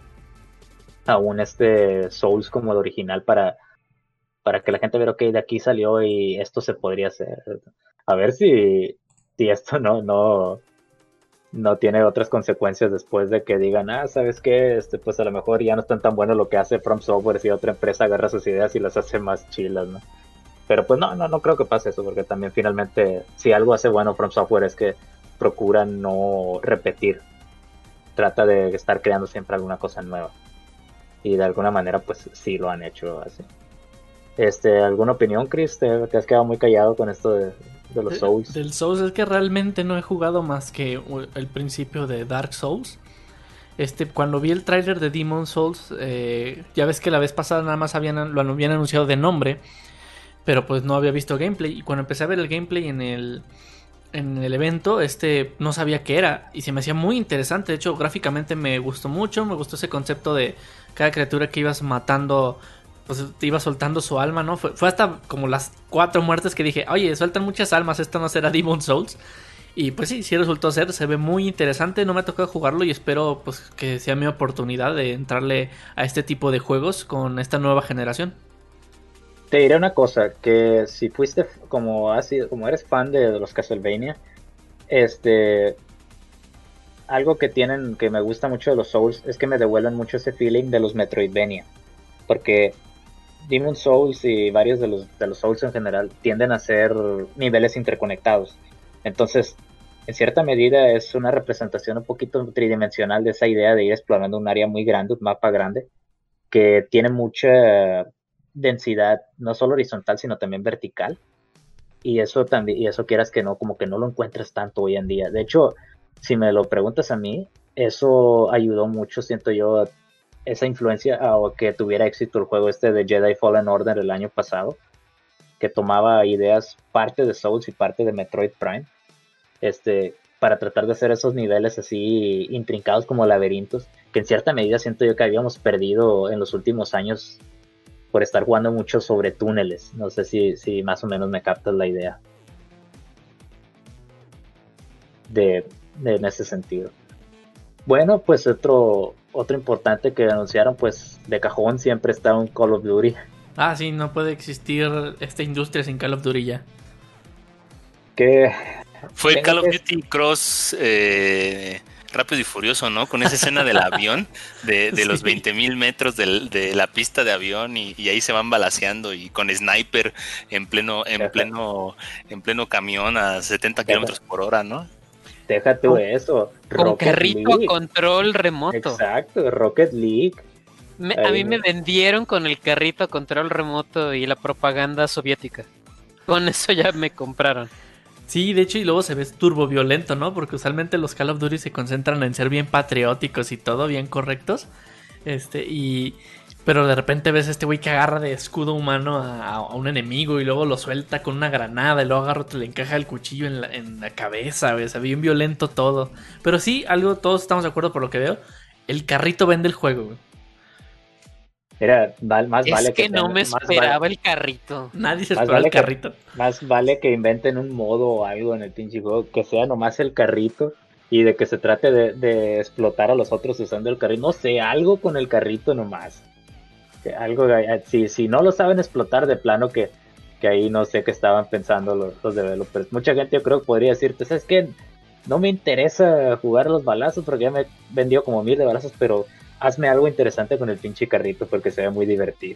a un este Souls como el original para para que la gente vea, ok, de aquí salió y esto se podría hacer. A ver si, si esto no, no, no tiene otras consecuencias después de que digan, ah, ¿sabes qué? Este, pues a lo mejor ya no están tan bueno lo que hace From Software si otra empresa agarra sus ideas y las hace más chilas, ¿no? Pero pues no, no, no creo que pase eso, porque también finalmente, si algo hace bueno From Software es que procura no repetir. Trata de estar creando siempre alguna cosa nueva. Y de alguna manera, pues sí lo han hecho así. Este, ¿alguna opinión, Chris? ¿Te, te has quedado muy callado con esto de, de los Souls? Del Souls es que realmente no he jugado más que el principio de Dark Souls. Este, cuando vi el tráiler de Demon's Souls, eh, ya ves que la vez pasada nada más habían, lo habían anunciado de nombre, pero pues no había visto gameplay. Y cuando empecé a ver el gameplay en el, en el evento, este, no sabía qué era y se me hacía muy interesante. De hecho, gráficamente me gustó mucho, me gustó ese concepto de cada criatura que ibas matando, pues te iba soltando su alma, ¿no? Fue, fue hasta como las cuatro muertes que dije, oye, sueltan muchas almas, esto no será Demon's Souls. Y pues sí, sí resultó ser, se ve muy interesante, no me ha tocado jugarlo y espero pues que sea mi oportunidad de entrarle a este tipo de juegos con esta nueva generación. Te diré una cosa, que si fuiste como has sido, como eres fan de, de los Castlevania, este algo que tienen que me gusta mucho de los Souls es que me devuelven mucho ese feeling de los Metroidvania, porque Demon's Souls y varios de los, de los Souls en general tienden a ser niveles interconectados. Entonces, en cierta medida es una representación un poquito tridimensional de esa idea de ir explorando un área muy grande, un mapa grande, que tiene mucha densidad, no solo horizontal, sino también vertical. Y eso también, y eso quieras que no, como que no lo encuentras tanto hoy en día. De hecho, si me lo preguntas a mí, eso ayudó mucho, siento yo, esa influencia a que tuviera éxito el juego este de Jedi Fallen Order el año pasado, que tomaba ideas parte de Souls y parte de Metroid Prime, este, para tratar de hacer esos niveles así intrincados como laberintos, que en cierta medida siento yo que habíamos perdido en los últimos años por estar jugando mucho sobre túneles. No sé si, si más o menos me captas la idea de, de en ese sentido. Bueno, pues otro otro importante que anunciaron, pues de cajón siempre está un Call of Duty. Ah, sí, no puede existir esta industria sin Call of Duty ya. Que fue el Call of Duty Cross eh, Rápido y Furioso, ¿no? Con esa escena del avión, de, de sí. Los veinte mil metros de, de la pista de avión y, y ahí se van balaceando y con sniper en pleno, en pleno, en pleno camión a setenta kilómetros por hora, ¿no? Déjate con, eso. Con Rocket carrito League. Control remoto. Exacto, Rocket League. Me, a mí me vendieron con el carrito a control remoto y la propaganda soviética. Con eso ya me compraron. Sí, de hecho, y luego se ve turbo violento, ¿no? Porque usualmente los Call of Duty se concentran en ser bien patrióticos y todo, bien correctos. Este, y... Pero de repente ves a este güey que agarra de escudo humano a, a un enemigo y luego lo suelta con una granada y luego agarra, te le encaja el cuchillo en la, en la cabeza, güey. O sea, bien violento todo. Pero sí, algo, todos estamos de acuerdo por lo que veo. El carrito vende el juego, güey. Era, más es vale que, que no ten, me esperaba vale, el carrito. Nadie se más esperaba vale el carrito. Que, más vale que inventen un modo o algo en el pinche juego que sea nomás el carrito y de que se trate de, de explotar a los otros usando el carrito. No sé, algo con el carrito nomás. que algo, si, si no lo saben explotar de plano, que, que ahí no sé qué estaban pensando los, los developers. Mucha gente yo creo que podría decirte, ¿sabes qué? No me interesa jugar los balazos porque ya me vendió como mil de balazos, pero hazme algo interesante con el pinche carrito porque se ve muy divertido.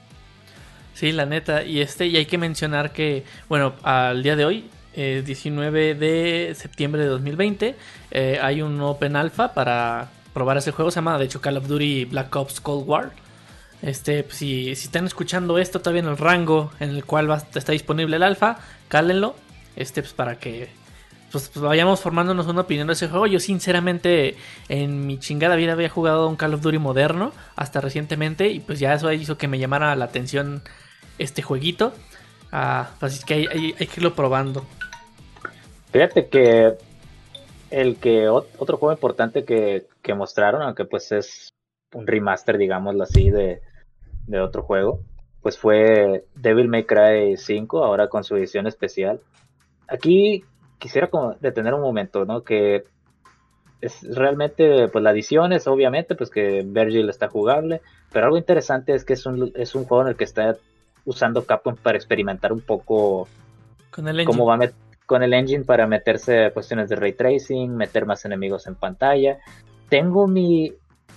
Sí, la neta. Y este, y hay que mencionar que, bueno, al día de hoy, eh, diecinueve de septiembre de dos mil veinte, eh, hay un Open Alpha para probar ese juego. Se llama, de hecho, Call of Duty Black Ops Cold War. Este, pues, si, si están escuchando esto todavía en el rango en el cual va, está disponible el alfa, cálenlo. Este, pues para que pues, pues vayamos formándonos una opinión de ese juego. Yo sinceramente en mi chingada vida había jugado un Call of Duty moderno hasta recientemente y pues ya eso hizo que me llamara la atención este jueguito. Ah, así que hay, hay, hay que irlo probando. Fíjate que el que otro juego importante que, que mostraron, aunque pues es un remaster, digámoslo así, de, de otro juego, pues fue Devil May Cry cinco, ahora con su edición especial. Aquí quisiera como detener un momento, ¿no? Que es realmente, pues la edición es obviamente, pues que Virgil está jugable, pero algo interesante es que es un, es un juego en el que está usando Capcom para experimentar un poco con el cómo va a met- con el engine para meterse a cuestiones de ray tracing, meter más enemigos en pantalla. Tengo mi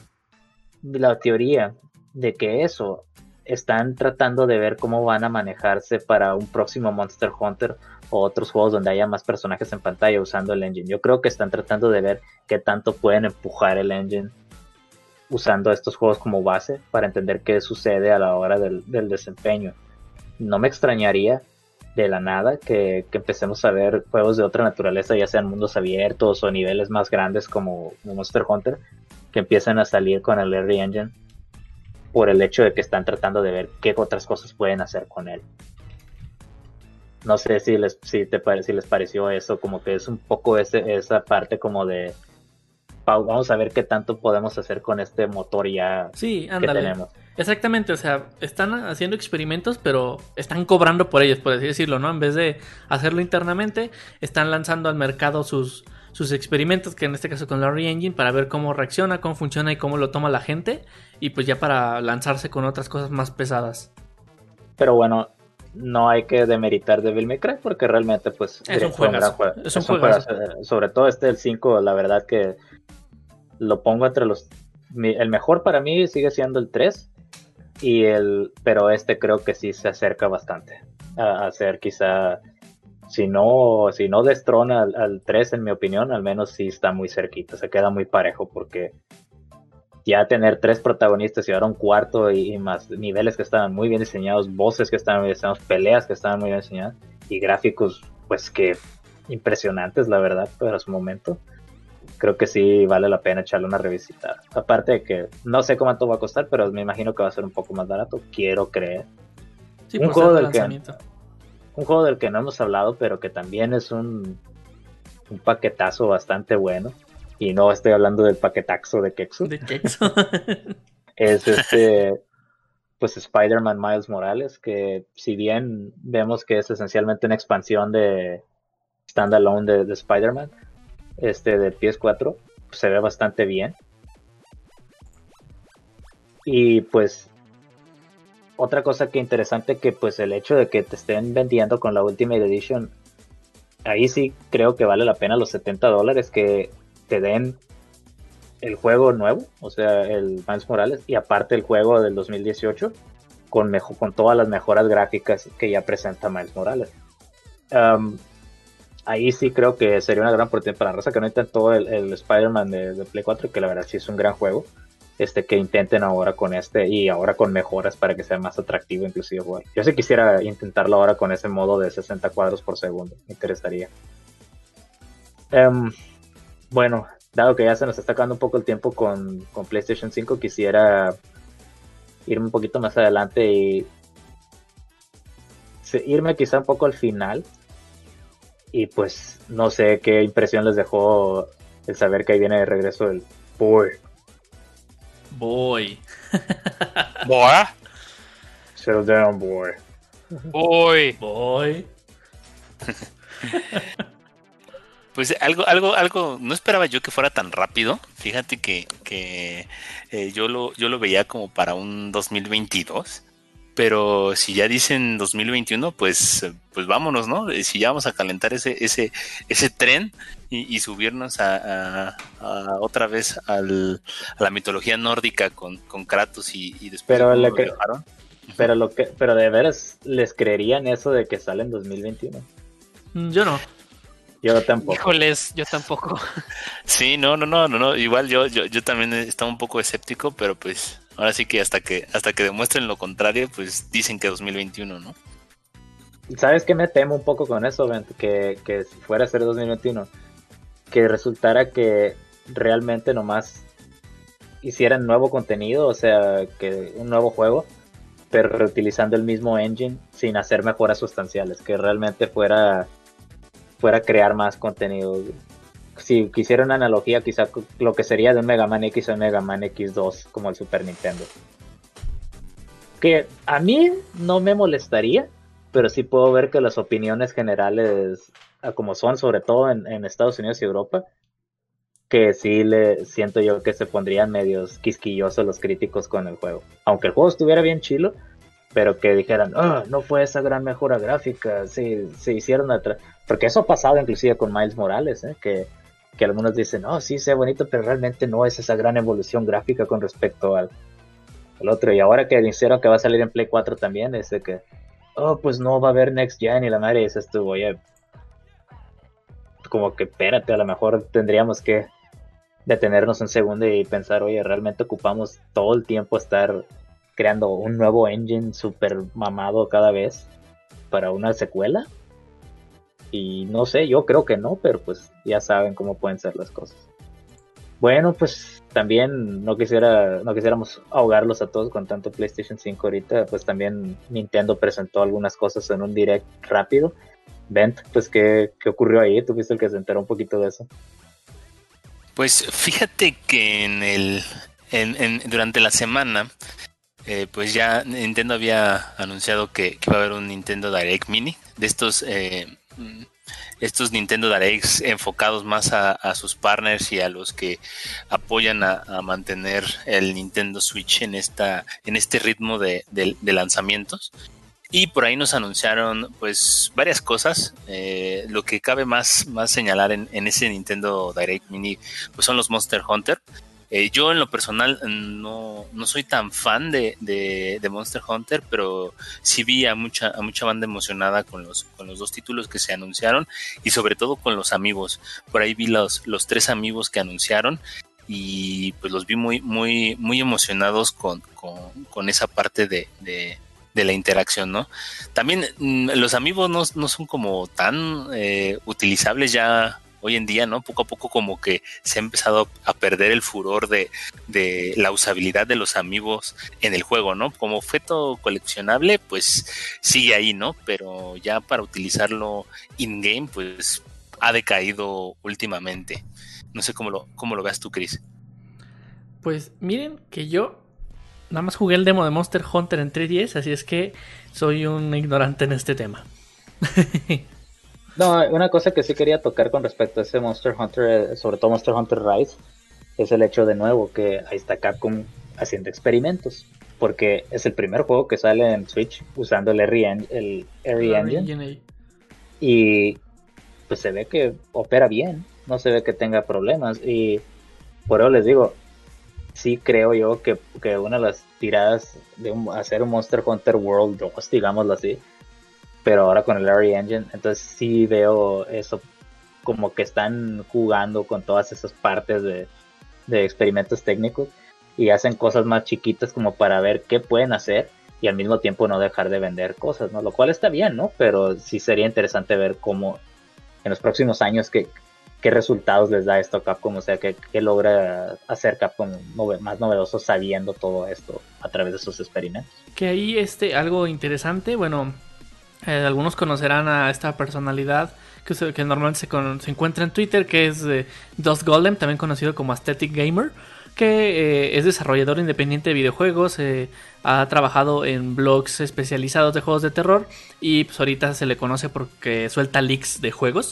la teoría de que eso están tratando de ver cómo van a manejarse para un próximo Monster Hunter o otros juegos donde haya más personajes en pantalla usando el engine. Yo creo que están tratando de ver qué tanto pueden empujar el engine usando estos juegos como base para entender qué sucede a la hora del, del desempeño. No me extrañaría de la nada que, que empecemos a ver juegos de otra naturaleza, ya sean mundos abiertos o niveles más grandes como, como Monster Hunter, que empiecen a salir con el R E Engine por el hecho de que están tratando de ver qué otras cosas pueden hacer con él. No sé si les, si te pare, si les pareció eso, como que es un poco ese, esa parte como de vamos a ver qué tanto podemos hacer con este motor ya sí, que ándale. tenemos. Exactamente, o sea, están haciendo experimentos, pero están cobrando por ellos, por así decirlo, ¿no? En vez de hacerlo internamente, están lanzando al mercado sus, sus experimentos, que en este caso con la R E Engine, para ver cómo reacciona, cómo funciona y cómo lo toma la gente, y pues ya para lanzarse con otras cosas más pesadas. Pero bueno, no hay que demeritar Devil May Cry porque realmente pues es un fue un gran juegazo. juego. Es un es juegazo. Un juegazo. Sobre todo este el cinco, la verdad que lo pongo entre los el mejor para mí sigue siendo el tres y el pero este creo que sí se acerca bastante a, a ser quizá si no si no destrona al, al tres en mi opinión, al menos sí está muy cerquita, se queda muy parejo porque ya tener tres protagonistas y ahora un cuarto y, y más niveles que estaban muy bien diseñados, voces que estaban muy bien diseñados, peleas que estaban muy bien diseñadas y gráficos pues que impresionantes la verdad para su momento. Creo que sí vale la pena echarle una revisitada. Aparte de que no sé cuánto va a costar, pero me imagino que va a ser un poco más barato, quiero creer. Sí, un por juego ser de del que lanzamiento. un juego del que no hemos hablado, pero que también es un un paquetazo bastante bueno. Y no estoy hablando del paquetaxo de Kexo. De Kexo. Es este, pues Spider-Man Miles Morales, que si bien vemos que es esencialmente una expansión de standalone de, de Spider-Man, este de P S cuatro, pues se ve bastante bien. Y pues otra cosa que interesante que pues el hecho de que te estén vendiendo con la Ultimate Edition, ahí sí creo que vale la pena los setenta dólares que te den el juego nuevo, o sea, el Miles Morales, y aparte el juego del dos mil dieciocho, con, mejor, con todas las mejoras gráficas que ya presenta Miles Morales. Um, ahí sí creo que sería una gran oportunidad para la raza que no intentó el, el Spider-Man de, de Play cuatro, que la verdad sí es un gran juego, este que intenten ahora con este y ahora con mejoras para que sea más atractivo inclusive jugar. Yo sí quisiera intentarlo ahora con ese modo de sesenta cuadros por segundo, me interesaría. Um, bueno, dado que ya se nos está acabando un poco el tiempo con, con PlayStation cinco, quisiera irme un poquito más adelante y irme quizá un poco al final. Y pues no sé qué impresión les dejó el saber que ahí viene de regreso el Boy. Boy. Boy. Settle down, boy. Boy. Boy. Pues algo, algo, algo, no esperaba yo que fuera tan rápido. Fíjate que, que eh, yo lo, yo lo veía como para un dos mil veintidós. Pero si ya dicen dos mil veintiuno, pues, pues vámonos, ¿no? Si ya vamos a calentar ese, ese, ese tren y, y subirnos a, a, a otra vez al, a la mitología nórdica con, con Kratos y, y después Pero, de le cómo que, lo dejaron. pero lo que, pero de veras les creerían eso de que sale en dos mil veintiuno. Yo no. Yo tampoco. Híjoles, yo tampoco. Sí, no, no, no, no, no. Igual yo, yo, yo también estaba un poco escéptico, pero pues ahora sí que hasta que, hasta que demuestren lo contrario, pues dicen que dos mil veintiuno, ¿no? ¿Sabes qué me temo un poco con eso, Ben? Que, que si fuera a ser dos mil veintiuno, que resultara que realmente nomás hicieran nuevo contenido, o sea, que un nuevo juego, pero reutilizando el mismo engine sin hacer mejoras sustanciales, que realmente fuera fuera a crear más contenido. Si quisiera una analogía, quizá lo que sería de un Mega Man X a un Mega Man X dos, como el Super Nintendo. Que a mí no me molestaría, pero sí puedo ver que las opiniones generales, como son, sobre todo en, en Estados Unidos y Europa, que sí le siento yo que se pondrían medios quisquillosos los críticos con el juego. Aunque el juego estuviera bien chilo, pero que dijeran, oh, no fue esa gran mejora gráfica, sí, se hicieron atrás. Porque eso ha pasado inclusive con Miles Morales, ¿eh? que, que algunos dicen, oh, sí, sea bonito, pero realmente no es esa gran evolución gráfica con respecto al, al otro. Y ahora que dijeron que va a salir en Play cuatro también, es de que, oh, pues no va a haber Next Gen, y la madre dices tú, oye, como que espérate, a lo mejor tendríamos que detenernos un segundo y pensar, oye, realmente ocupamos todo el tiempo estar creando un nuevo engine super mamado cada vez para una secuela. Y no sé, yo creo que no, pero pues ya saben cómo pueden ser las cosas. Bueno, pues también no quisiera, no quisiéramos ahogarlos a todos con tanto PlayStation cinco ahorita, pues también Nintendo presentó algunas cosas en un direct rápido. Bent, pues ¿qué, qué ocurrió ahí? ¿Tú fuiste el que se enteró un poquito de eso? Pues fíjate que en el en, en, durante la semana eh, pues ya Nintendo había anunciado que, que va a haber un Nintendo Direct Mini de estos eh, estos Nintendo Directs enfocados más a, a sus partners y a los que apoyan a, a mantener el Nintendo Switch en esta en este ritmo de, de, de lanzamientos. Y por ahí nos anunciaron pues varias cosas. Eh, lo que cabe más, más señalar en, en ese Nintendo Direct Mini pues son los Monster Hunter. Eh, yo en lo personal no, no soy tan fan de, de, de Monster Hunter, pero sí vi a mucha, a mucha banda emocionada con los, con los dos títulos que se anunciaron y sobre todo con los amigos. Por ahí vi los, los tres amigos que anunciaron y pues los vi muy, muy, muy emocionados con, con, con esa parte de, de de la interacción, ¿no? También mmm, los amigos no, no son como tan eh, utilizables ya hoy en día, ¿no? Poco a poco como que se ha empezado a perder el furor de, de la usabilidad de los amigos en el juego, ¿no? Como objeto coleccionable, pues sigue ahí, ¿no? Pero ya para utilizarlo in-game, pues ha decaído últimamente. No sé cómo lo, cómo lo veas tú, Chris. Pues miren que yo nada más jugué el demo de Monster Hunter en tres D S, así es que soy un ignorante en este tema. No, una cosa que sí quería tocar con respecto a ese Monster Hunter, sobre todo Monster Hunter Rise, es el hecho de nuevo que ahí está Capcom haciendo experimentos, porque es el primer juego que sale en Switch usando el R E, el R E Engine, Engine y pues se ve que opera bien, no se ve que tenga problemas, y por eso les digo, sí creo yo que, que una de las tiradas de un, hacer un Monster Hunter World dos, digámoslo así, pero ahora con el R E Engine, entonces sí veo eso como que están jugando con todas esas partes de, de experimentos técnicos y hacen cosas más chiquitas como para ver qué pueden hacer y al mismo tiempo no dejar de vender cosas, ¿no? Lo cual está bien, ¿no? Pero sí sería interesante ver cómo en los próximos años que qué resultados les da esto a Capcom, o sea, qué, qué logra hacer Capcom nove, más novedoso sabiendo todo esto a través de sus experimentos. Que ahí este, algo interesante, bueno, eh, algunos conocerán a esta personalidad que, se, que normalmente se, con, se encuentra en Twitter, que es eh, Dust Golem, también conocido como Aesthetic Gamer, que eh, es desarrollador independiente de videojuegos, eh, ha trabajado en blogs especializados de juegos de terror y pues ahorita se le conoce porque suelta leaks de juegos.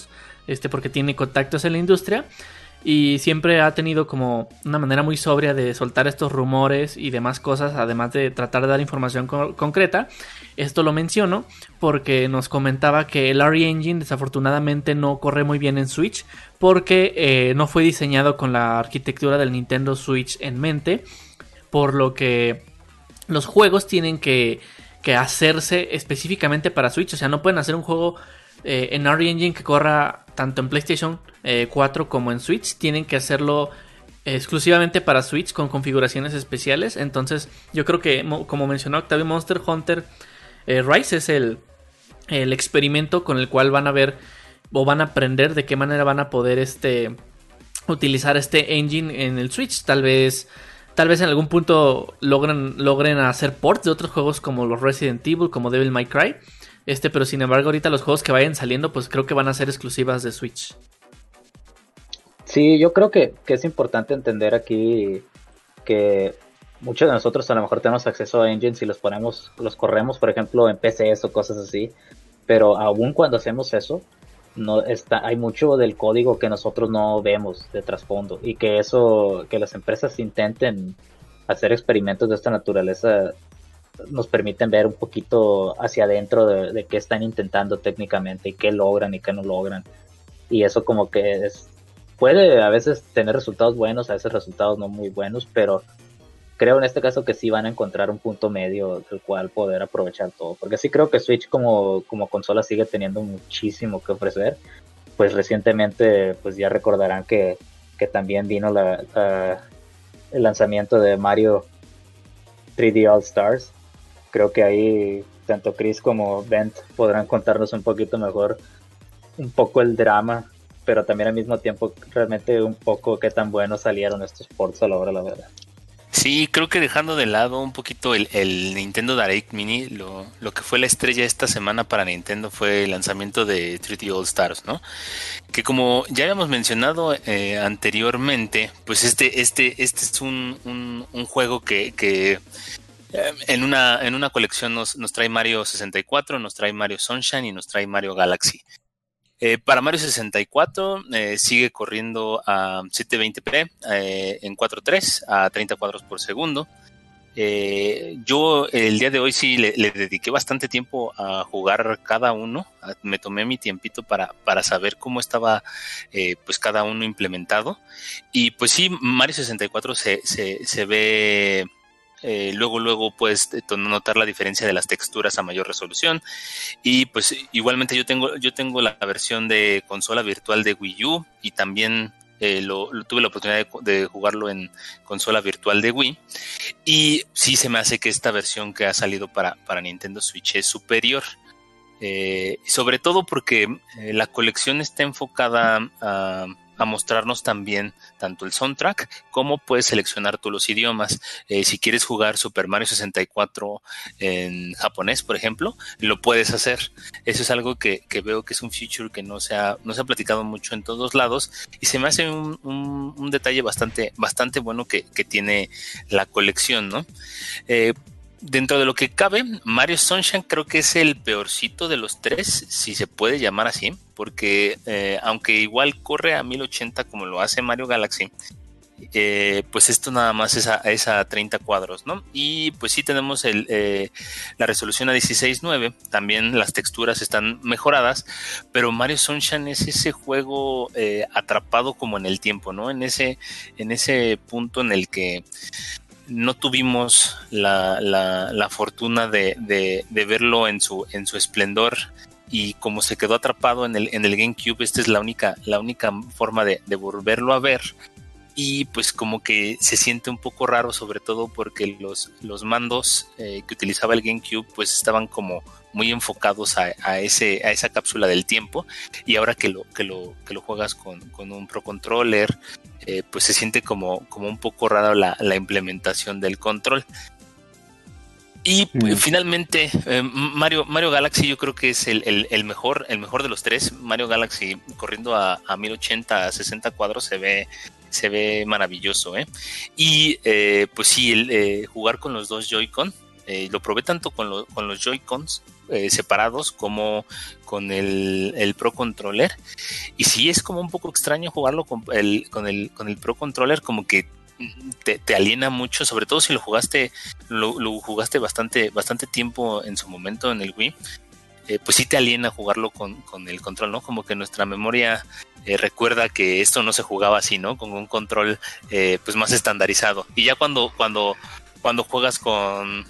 este, porque tiene contactos en la industria. Y siempre ha tenido como una manera muy sobria de soltar estos rumores y demás cosas, además de tratar de dar información co- concreta. Esto lo menciono porque nos comentaba que el R E Engine desafortunadamente no corre muy bien en Switch, porque eh, no fue diseñado con la arquitectura del Nintendo Switch en mente, por lo que los juegos tienen que, que hacerse específicamente para Switch. O sea, no pueden hacer un juego eh, en R E Engine que corra tanto en PlayStation eh, cuatro como en Switch. Tienen que hacerlo exclusivamente para Switch con configuraciones especiales. Entonces yo creo que, como mencionó Octavio, Monster Hunter eh, Rise es el, el experimento con el cual van a ver o van a aprender de qué manera van a poder este, utilizar este engine en el Switch. Tal vez Tal vez en algún punto logren, logren hacer ports de otros juegos como los Resident Evil, como Devil May Cry. Este, pero sin embargo ahorita los juegos que vayan saliendo pues creo que van a ser exclusivas de Switch. Sí, yo creo que, que es importante entender aquí que muchos de nosotros a lo mejor tenemos acceso a engines y los ponemos, los corremos, por ejemplo, en P Cs o cosas así, pero aún cuando hacemos eso, no está, hay mucho del código que nosotros no vemos de trasfondo, y que eso, que las empresas intenten hacer experimentos de esta naturaleza nos permiten ver un poquito hacia adentro de, de qué están intentando técnicamente y qué logran y qué no logran. Y eso como que es, puede a veces tener resultados buenos, a veces resultados no muy buenos, pero creo en este caso que sí van a encontrar un punto medio del cual poder aprovechar todo, porque sí creo que Switch como, como consola sigue teniendo muchísimo que ofrecer. Pues recientemente pues ya recordarán que, que también vino la, la, el lanzamiento de Mario tres D All Stars. Creo que ahí tanto Chris como Bent podrán contarnos un poquito mejor un poco el drama, pero también al mismo tiempo realmente un poco qué tan buenos salieron estos ports a la hora, la verdad. Sí, creo que dejando de lado un poquito el, el Nintendo Direct Mini, lo, lo que fue la estrella esta semana para Nintendo fue el lanzamiento de tres D All Stars, ¿no? Que como ya habíamos mencionado eh, anteriormente, pues este, este, este es un, un, un juego que, que eh, en una, en una colección nos, nos trae Mario sesenta y cuatro, nos trae Mario Sunshine y nos trae Mario Galaxy. Eh, para Mario sesenta y cuatro eh, sigue corriendo a setecientos veinte p eh, en cuatro punto tres a treinta cuadros por segundo. Eh, yo el día de hoy sí le, le dediqué bastante tiempo a jugar cada uno. Me tomé mi tiempito para, para saber cómo estaba eh, pues cada uno implementado. Y pues sí, Mario sesenta y cuatro se, se, se ve... Eh, luego luego puedes notar la diferencia de las texturas a mayor resolución. Y pues igualmente yo tengo yo tengo la versión de consola virtual de Wii U, y también eh, lo, lo tuve la oportunidad de, de jugarlo en consola virtual de Wii, y sí se me hace que esta versión que ha salido para, para Nintendo Switch es superior, eh, sobre todo porque eh, la colección está enfocada a a mostrarnos también tanto el soundtrack como puedes seleccionar tú los idiomas. Eh, si quieres jugar Super Mario sesenta y cuatro en japonés, por ejemplo, lo puedes hacer. Eso es algo que, que veo que es un feature que no se ha, no se ha platicado mucho en todos lados, y se me hace un, un, un detalle bastante, bastante bueno que, que tiene la colección, ¿no? Eh, Dentro de lo que cabe, Mario Sunshine creo que es el peorcito de los tres, si se puede llamar así, porque eh, aunque igual corre a mil ochenta como lo hace Mario Galaxy, eh, pues esto nada más es a, es a treinta cuadros, ¿no? Y pues sí tenemos el, eh, la resolución a dieciséis nueve, también las texturas están mejoradas, pero Mario Sunshine es ese juego eh, atrapado como en el tiempo, ¿no? En ese, en ese punto en el que no tuvimos la, la, la fortuna de, de, de verlo en su, en su esplendor, y como se quedó atrapado en el, en el GameCube, esta es la única, la única forma de, de volverlo a ver. Y pues como que se siente un poco raro, sobre todo porque los, los mandos eh, que utilizaba el GameCube pues estaban como muy enfocados a, a, ese, a esa cápsula del tiempo, y ahora que lo, que lo, que lo juegas con, con un Pro Controller, eh, pues se siente como, como un poco raro la, la implementación del control. Y mm. finalmente eh, Mario, Mario Galaxy yo creo que es el, el, el mejor el mejor de los tres. Mario Galaxy corriendo a, a mil ochenta, a sesenta cuadros se ve se ve maravilloso, ¿eh? Y eh, pues sí, el, eh, jugar con los dos Joy-Con, eh, lo probé tanto con, lo, con los Joy-Cons eh, separados como con el, el Pro Controller. Y sí es como un poco extraño jugarlo con el, con el, con el Pro Controller, como que te, te aliena mucho, sobre todo si lo jugaste, lo, lo jugaste bastante, bastante tiempo en su momento en el Wii. Eh, pues sí te aliena jugarlo con, con el control, ¿no? Como que nuestra memoria eh, recuerda que esto no se jugaba así, ¿no? Con un control eh, pues más estandarizado. Y ya cuando, cuando, cuando juegas con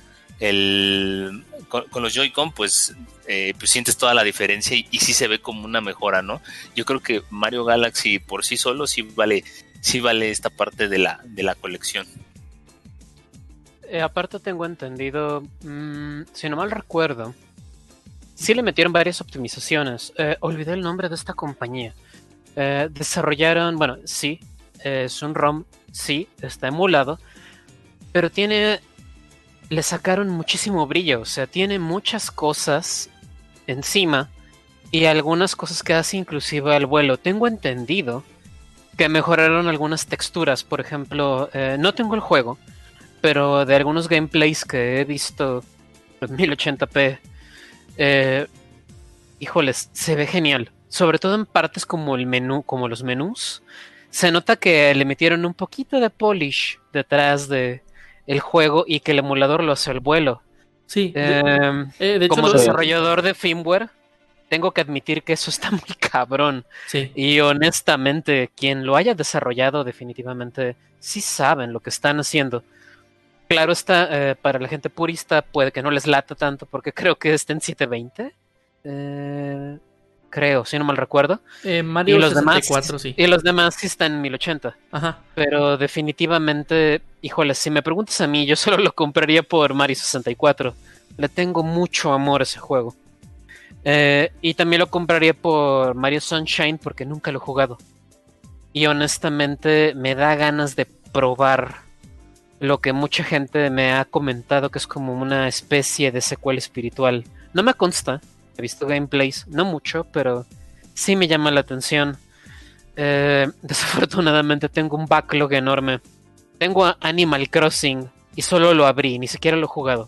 el con, con los Joy-Con, pues, eh, pues sientes toda la diferencia y, y sí se ve como una mejora, ¿no? Yo creo que Mario Galaxy por sí solo sí vale, sí vale esta parte de la, de la colección. Eh, aparte tengo entendido, mmm, si no mal recuerdo, sí le metieron varias optimizaciones. Eh, olvidé el nombre de esta compañía. Eh, desarrollaron, bueno, sí, eh, es un ROM, sí, está emulado, pero tiene, le sacaron muchísimo brillo, o sea, tiene muchas cosas encima y algunas cosas que hace inclusive al vuelo. Tengo entendido que mejoraron algunas texturas, por ejemplo, eh, no tengo el juego, pero de algunos gameplays que he visto en mil ochenta p, Eh, híjoles, se ve genial. Sobre todo en partes como el menú, como los menús. Se nota que le metieron un poquito de polish detrás de el juego y que el emulador lo hace al vuelo. Sí. Eh, de, eh, de hecho, como lo, desarrollador de firmware, tengo que admitir que eso está muy cabrón. Sí. Y honestamente, quien lo haya desarrollado definitivamente sí saben lo que están haciendo. Claro está, eh, para la gente purista puede que no les lata tanto porque creo que está en setecientos veinte. Eh, creo, si no mal recuerdo. Eh, Mario y los sesenta y demás, cuatro, sí. Y los demás sí están en mil ochenta. Ajá. Pero definitivamente, híjole, si me preguntas a mí, yo solo lo compraría por Mario sesenta y cuatro. Le tengo mucho amor a ese juego. Eh, y también lo compraría por Mario Sunshine porque nunca lo he jugado. Y honestamente me da ganas de probar lo que mucha gente me ha comentado que es como una especie de secuela espiritual. No me consta, he visto gameplays, no mucho, pero sí me llama la atención. Eh, desafortunadamente tengo un backlog enorme. Tengo Animal Crossing y solo lo abrí, ni siquiera lo he jugado.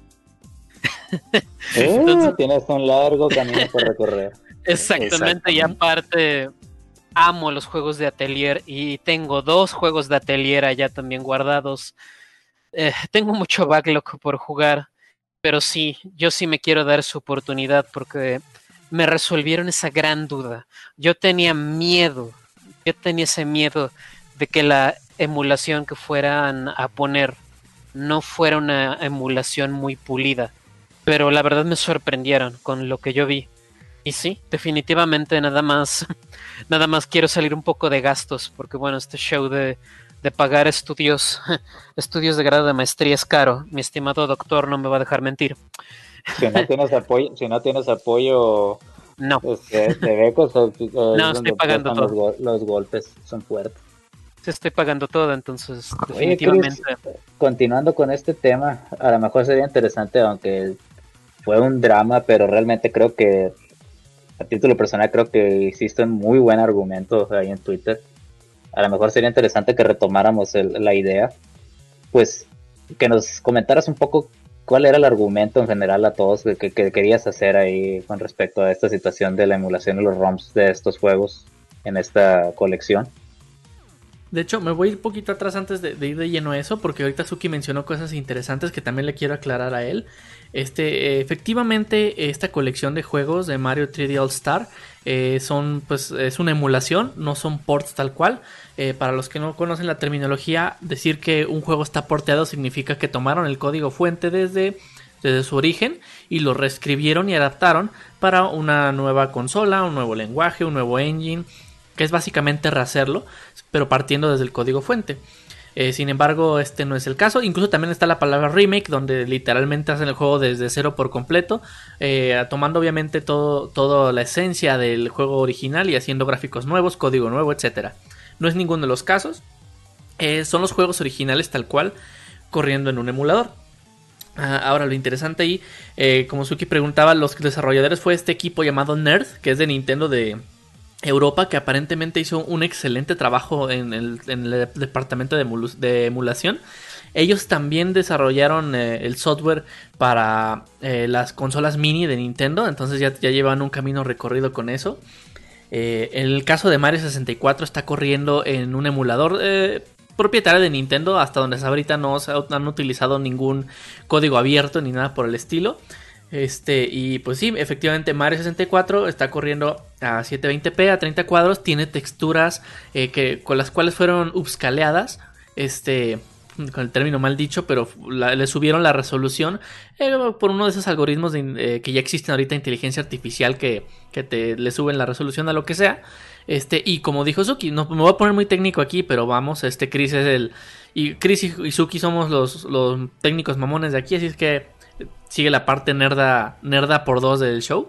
Eh, Entonces, tienes un largo camino por recorrer. Exactamente, Exactamente, y aparte amo los juegos de Atelier y tengo dos juegos de Atelier allá también guardados. Eh, tengo mucho backlog por jugar, pero sí, yo sí me quiero dar su oportunidad porque me resolvieron esa gran duda. Yo tenía miedo, yo tenía ese miedo de que la emulación que fueran a poner no fuera una emulación muy pulida, pero la verdad me sorprendieron con lo que yo vi. Y sí, definitivamente nada más, nada más quiero salir un poco de gastos, porque bueno, este show de, de pagar estudios, estudios de grado de maestría es caro. Mi estimado doctor no me va a dejar mentir. Si no tienes apoyo, si no tienes apoyo, no, este, de becos, o, o no estoy pagando todo. Los, los golpes son fuertes. Sí, estoy pagando todo, entonces definitivamente. Oye, Chris, continuando con este tema, a lo mejor sería interesante, aunque fue un drama, pero realmente creo que a título personal creo que hiciste un muy buen argumento ahí en Twitter. A lo mejor sería interesante que retomáramos el, la idea, pues que nos comentaras un poco cuál era el argumento en general a todos que, que, que querías hacer ahí con respecto a esta situación de la emulación de los ROMs de estos juegos en esta colección. De hecho, me voy a ir un poquito atrás antes de, de ir de lleno a eso, porque ahorita Suki mencionó cosas interesantes que también le quiero aclarar a él. Este, eh, efectivamente, esta colección de juegos de Mario tres D All Star eh, son, pues, es una emulación, no son ports tal cual. Eh, para los que no conocen la terminología, decir que un juego está porteado significa que tomaron el código fuente desde, desde su origen y lo reescribieron y adaptaron para una nueva consola, un nuevo lenguaje, un nuevo engine, que es básicamente rehacerlo, pero partiendo desde el código fuente. Eh, sin embargo, este no es el caso. Incluso también está la palabra remake, donde literalmente hacen el juego desde cero por completo, eh, tomando obviamente todo, toda la esencia del juego original y haciendo gráficos nuevos, código nuevo, etcétera. No es ninguno de los casos. Eh, son los juegos originales tal cual, corriendo en un emulador. Ah, ahora lo interesante ahí, eh, como Suki preguntaba, los desarrolladores fue este equipo llamado Nerd, que es de Nintendo de Europa, que aparentemente hizo un excelente trabajo en el, en el departamento de, emul- de emulación. Ellos también desarrollaron eh, el software para eh, las consolas mini de Nintendo, entonces ya, ya llevan un camino recorrido con eso. Eh, en el caso de Mario sesenta y cuatro está corriendo en un emulador eh, propietario de Nintendo, hasta donde ahorita no se han utilizado ningún código abierto ni nada por el estilo. Este, y pues sí, efectivamente Mario sesenta y cuatro está corriendo a setecientos veinte p, a treinta cuadros, tiene texturas eh, que, con las cuales fueron upscaleadas, este, con el término mal dicho, pero la, le subieron la resolución eh, por uno de esos algoritmos de, eh, que ya existen ahorita, inteligencia artificial, que, que te le suben la resolución a lo que sea. Este, y como dijo Suki, no me voy a poner muy técnico aquí, pero vamos, este Chris es el, y Chris y, y Suki somos los, los técnicos mamones de aquí, así es que sigue la parte nerda, nerda por dos del show.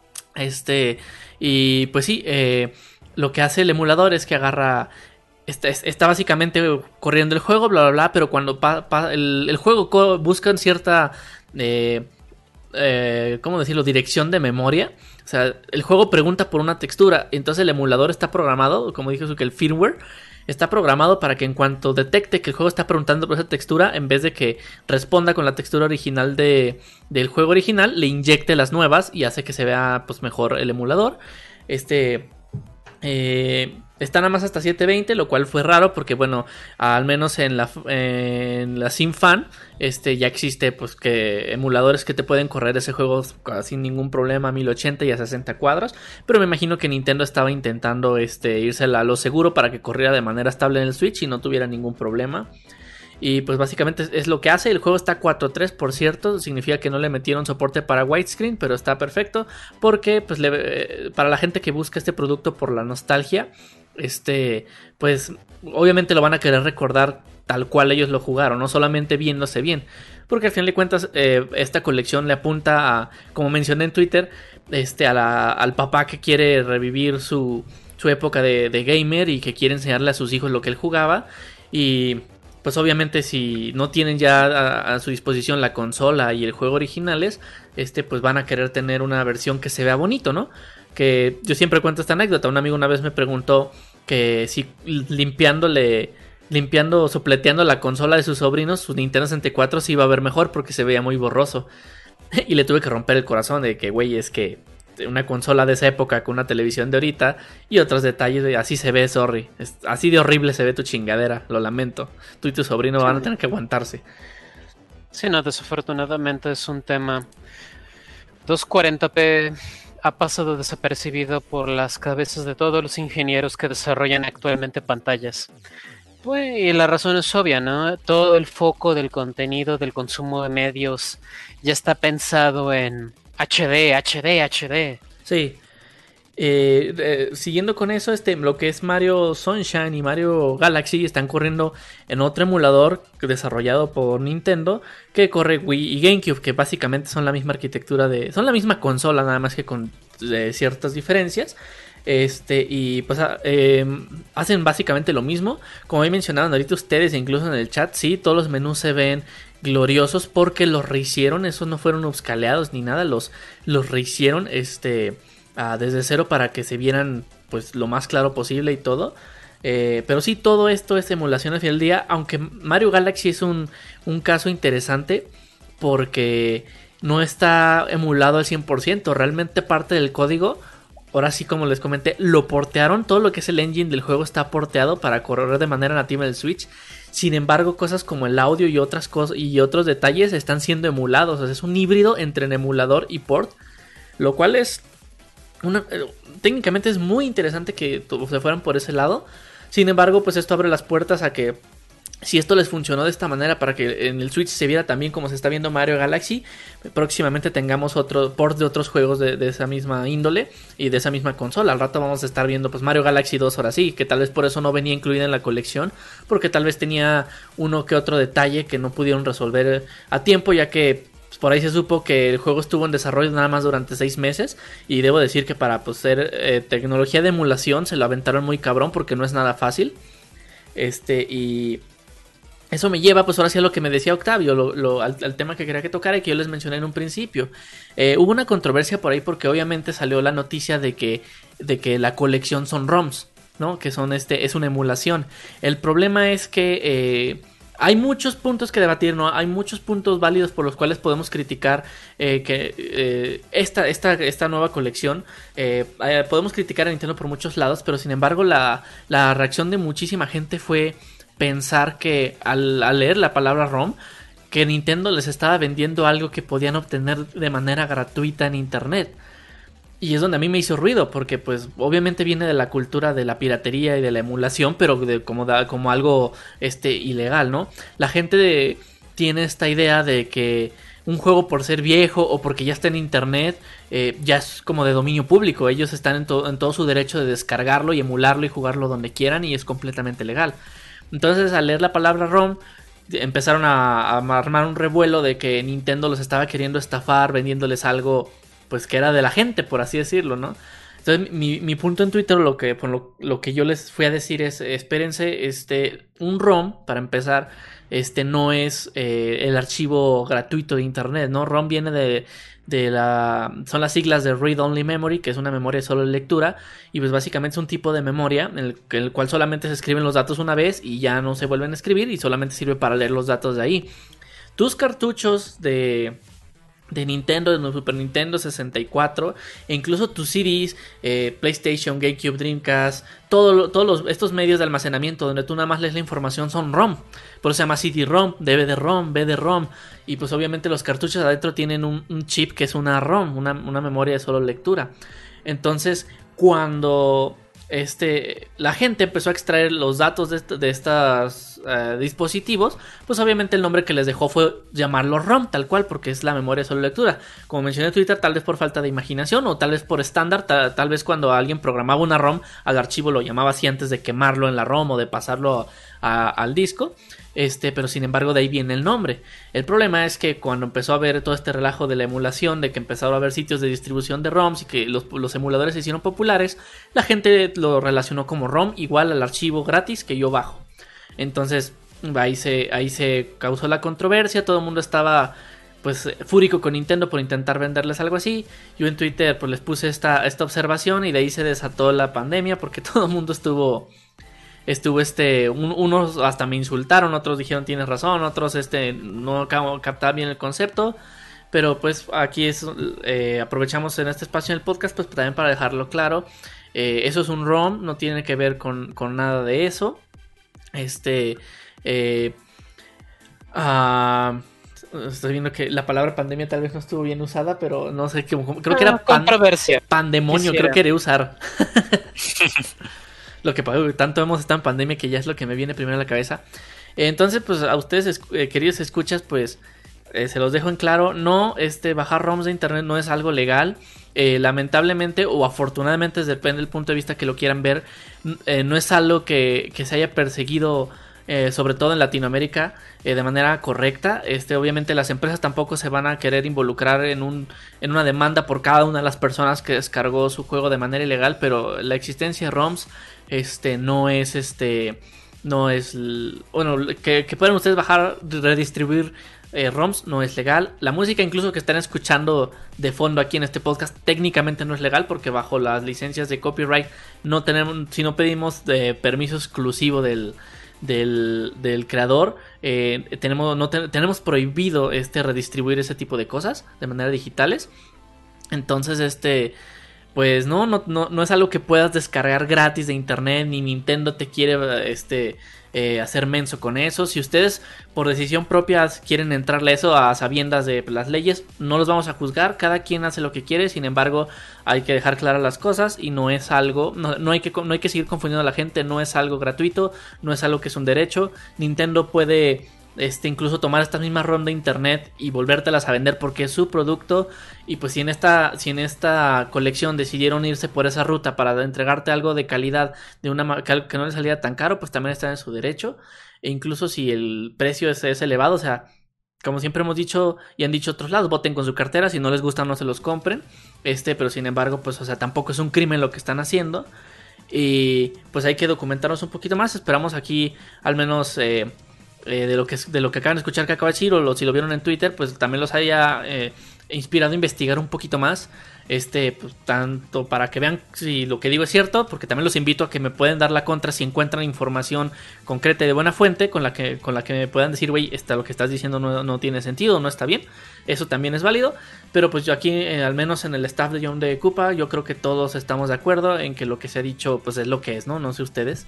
Este, y pues sí, eh, lo que hace el emulador es que agarra, está, está básicamente corriendo el juego, bla bla bla, pero cuando pa, pa, el, el juego co- busca cierta, eh, eh, ¿cómo decirlo?, dirección de memoria. O sea, el juego pregunta por una textura, entonces el emulador está programado, como dije, que el firmware está programado para que en cuanto detecte que el juego está preguntando por esa textura, en vez de que responda con la textura original de, del juego original, le inyecte las nuevas y hace que se vea pues mejor el emulador. Este eh, está nada más hasta setecientos veinte, lo cual fue raro porque bueno, al menos en la en la SimFan este ya existe pues que emuladores que te pueden correr ese juego sin ningún problema a mil ochenta y a sesenta cuadros, pero me imagino que Nintendo estaba intentando este irse a lo seguro para que corriera de manera estable en el Switch y no tuviera ningún problema. Y pues básicamente es, es lo que hace. El juego está cuatro tres, por cierto, significa que no le metieron soporte para widescreen, pero está perfecto porque pues le, eh, para la gente que busca este producto por la nostalgia, este pues obviamente lo van a querer recordar tal cual ellos lo jugaron, no solamente viéndose bien, porque al final de cuentas eh, esta colección le apunta a, como mencioné en Twitter, este a la, al papá que quiere revivir su, su época de, de gamer y que quiere enseñarle a sus hijos lo que él jugaba. Y pues obviamente si no tienen ya a, a su disposición la consola y el juego originales, este pues van a querer tener una versión que se vea bonito, ¿no? Que yo siempre cuento esta anécdota. Un amigo una vez me preguntó que si limpiándole, limpiando, sopleteando la consola de sus sobrinos, su Nintendo sesenta y cuatro se iba a ver mejor porque se veía muy borroso. Y le tuve que romper el corazón de que, güey, es que una consola de esa época con una televisión de ahorita y otros detalles, de, así se ve, sorry, es, así de horrible se ve tu chingadera, lo lamento, tú y tu sobrino sí. van a tener que aguantarse. Sí, no, desafortunadamente es un tema. doscientos cuarenta p ha pasado desapercibido por las cabezas de todos los ingenieros que desarrollan actualmente pantallas. Pues, y la razón es obvia, ¿no? Todo el foco del contenido, del consumo de medios, ya está pensado en H D, H D, H D. Sí. Eh, eh, siguiendo con eso, este, lo que es Mario Sunshine y Mario Galaxy están corriendo en otro emulador desarrollado por Nintendo que corre Wii y GameCube, que básicamente son la misma arquitectura de, son la misma consola, nada más que con eh, ciertas diferencias. Este, y pues eh, hacen básicamente lo mismo. Como he mencionado ahorita ustedes, incluso en el chat, sí, todos los menús se ven gloriosos porque los rehicieron. Esos no fueron upscaleados ni nada, los, los rehicieron este, uh, desde cero para que se vieran pues lo más claro posible y todo. Eh, pero sí, todo esto es emulación al final del día. Aunque Mario Galaxy es un, un caso interesante porque no está emulado al cien por ciento. Realmente parte del código, ahora sí, como les comenté, lo portearon. Todo lo que es el engine del juego está porteado para correr de manera nativa en el Switch. Sin embargo, cosas como el audio y otras cosas y otros detalles están siendo emulados. O sea, es un híbrido entre en emulador y port, lo cual es una, técnicamente es muy interesante que se fueran por ese lado. Sin embargo, pues esto abre las puertas a que si esto les funcionó de esta manera para que en el Switch se viera también como se está viendo Mario Galaxy, próximamente tengamos otro port de otros juegos de, de esa misma índole y de esa misma consola. Al rato vamos a estar viendo pues Mario Galaxy dos ahora sí, que tal vez por eso no venía incluida en la colección, porque tal vez tenía uno que otro detalle que no pudieron resolver a tiempo, ya que pues, por ahí se supo que el juego estuvo en desarrollo nada más durante seis meses y debo decir que para pues, ser eh, tecnología de emulación se lo aventaron muy cabrón porque no es nada fácil. Este y eso me lleva pues ahora sí a lo que me decía Octavio, lo, lo, al, al tema que quería que tocara y que yo les mencioné en un principio. Eh, hubo una controversia por ahí porque obviamente salió la noticia de que, de que la colección son ROMs, ¿no? Que son este, es una emulación. El problema es que eh, hay muchos puntos que debatir, ¿no? Hay muchos puntos válidos por los cuales podemos criticar eh, que eh, esta, esta, esta nueva colección. Eh, eh, podemos criticar a Nintendo por muchos lados, pero sin embargo la, la reacción de muchísima gente fue pensar que al, al leer la palabra ROM, que Nintendo les estaba vendiendo algo que podían obtener de manera gratuita en internet. Y es donde a mí me hizo ruido, porque pues obviamente viene de la cultura de la piratería y de la emulación, pero de, como, da, como algo este, ilegal, ¿no? La gente de, tiene esta idea de que un juego por ser viejo o porque ya está en internet, eh, ya es como de dominio público. Ellos están en, to- en todo su derecho de descargarlo y emularlo y jugarlo donde quieran y es completamente legal. Entonces al leer la palabra ROM empezaron a, a armar un revuelo de que Nintendo los estaba queriendo estafar vendiéndoles algo pues que era de la gente, por así decirlo, ¿no? Entonces mi, mi punto en Twitter, lo que, por lo, lo que yo les fui a decir es, espérense, este, un ROM, para empezar, este no es eh, el archivo gratuito de internet, ¿no? ROM viene de, de la, son las siglas de Read Only Memory, que es una memoria solo de lectura, y pues básicamente es un tipo de memoria en el, en el cual solamente se escriben los datos una vez y ya no se vuelven a escribir y solamente sirve para leer los datos de ahí. Tus cartuchos de... de Nintendo, de Super Nintendo sesenta y cuatro, e incluso tus C Ds, eh, PlayStation, GameCube, Dreamcast, todo, todos los, estos medios de almacenamiento donde tú nada más lees la información son ROM, por eso se llama C D-ROM, D V D-ROM, B D-ROM, y pues obviamente los cartuchos adentro tienen un, un chip que es una ROM, una, una memoria de solo lectura. Entonces cuando este, la gente empezó a extraer los datos de, est- de estos uh, dispositivos, pues obviamente el nombre que les dejó fue llamarlo ROM, tal cual, porque es la memoria de solo lectura. Como mencioné en Twitter, tal vez por falta de imaginación o tal vez por estándar, ta- tal vez cuando alguien programaba una ROM, al archivo lo llamaba así antes de quemarlo en la ROM o de pasarlo a, al disco. Este, pero sin embargo de ahí viene el nombre. El problema es que cuando empezó a haber todo este relajo de la emulación, de que empezaron a haber sitios de distribución de ROMs y que los, los emuladores se hicieron populares, la gente lo relacionó como ROM igual al archivo gratis que yo bajo. Entonces ahí se, ahí se causó la controversia, todo el mundo estaba pues fúrico con Nintendo por intentar venderles algo así. Yo en Twitter pues les puse esta, esta observación y de ahí se desató la pandemia porque todo el mundo estuvo... Estuvo este, un, unos hasta me insultaron, otros dijeron tienes razón, otros este no captaban bien el concepto, pero pues aquí es eh, aprovechamos en este espacio en el podcast pues también para dejarlo claro, eh, eso es un ROM, no tiene que ver con, con nada de eso, este, eh, uh, estoy viendo que la palabra pandemia tal vez no estuvo bien usada, pero no sé, creo que era pan, controversia. Pandemonio, Quisiera. creo que quería usar. Lo que tanto hemos estado en pandemia que ya es lo que me viene primero a la cabeza. Entonces, pues a ustedes, eh, queridos escuchas, pues eh, se los dejo en claro. No, este, bajar ROMs de internet no es algo legal. Eh, lamentablemente o afortunadamente, depende del punto de vista que lo quieran ver, eh, no es algo que, que se haya perseguido, eh, sobre todo en Latinoamérica, eh, de manera correcta. Este, obviamente las empresas tampoco se van a querer involucrar en, un, en una demanda por cada una de las personas que descargó su juego de manera ilegal, pero la existencia de ROMs este, no es este... No es... Bueno, que, que puedan ustedes bajar, redistribuir eh, ROMs, no es legal. La música incluso que están escuchando de fondo aquí en este podcast técnicamente no es legal porque bajo las licencias de copyright no tenemos, si no pedimos de permiso exclusivo del, del, del creador, eh, tenemos, no te, tenemos prohibido este redistribuir ese tipo de cosas de manera digitales. Entonces este... Pues no, no, no, no es algo que puedas descargar gratis de internet, ni Nintendo te quiere este, eh, hacer menso con eso. Si ustedes por decisión propia quieren entrarle a eso a sabiendas de las leyes, no los vamos a juzgar, cada quien hace lo que quiere. Sin embargo, hay que dejar claras las cosas y no es algo, no, no, hay que, no hay que seguir confundiendo a la gente, no es algo gratuito, no es algo que es un derecho. Nintendo puede... Este, incluso tomar estas mismas ROM de internet y volvértelas a vender porque es su producto. Y pues si en esta, si en esta colección decidieron irse por esa ruta para entregarte algo de calidad, de una que no les saliera tan caro, pues también está en su derecho. E incluso si el precio es, es elevado, o sea, como siempre hemos dicho y han dicho otros lados, voten con su cartera, si no les gusta no se los compren. Este, pero sin embargo, pues o sea, tampoco es un crimen lo que están haciendo. Y pues hay que documentarnos un poquito más. Esperamos aquí al menos... Eh, Eh, de lo que de lo que acaban de escuchar que acaba de decir o lo, si lo vieron en Twitter pues también los haya eh, inspirado a investigar un poquito más, este, pues, tanto para que vean si lo que digo es cierto, porque también los invito a que me pueden dar la contra si encuentran información concreta y de buena fuente con la que, con la que me puedan decir, güey, lo que estás diciendo no, no tiene sentido, no está bien. Eso también es válido, pero pues yo aquí, eh, al menos en el staff de Jump de Koopa, yo creo que todos estamos de acuerdo en que lo que se ha dicho pues es lo que es, ¿no? No sé ustedes.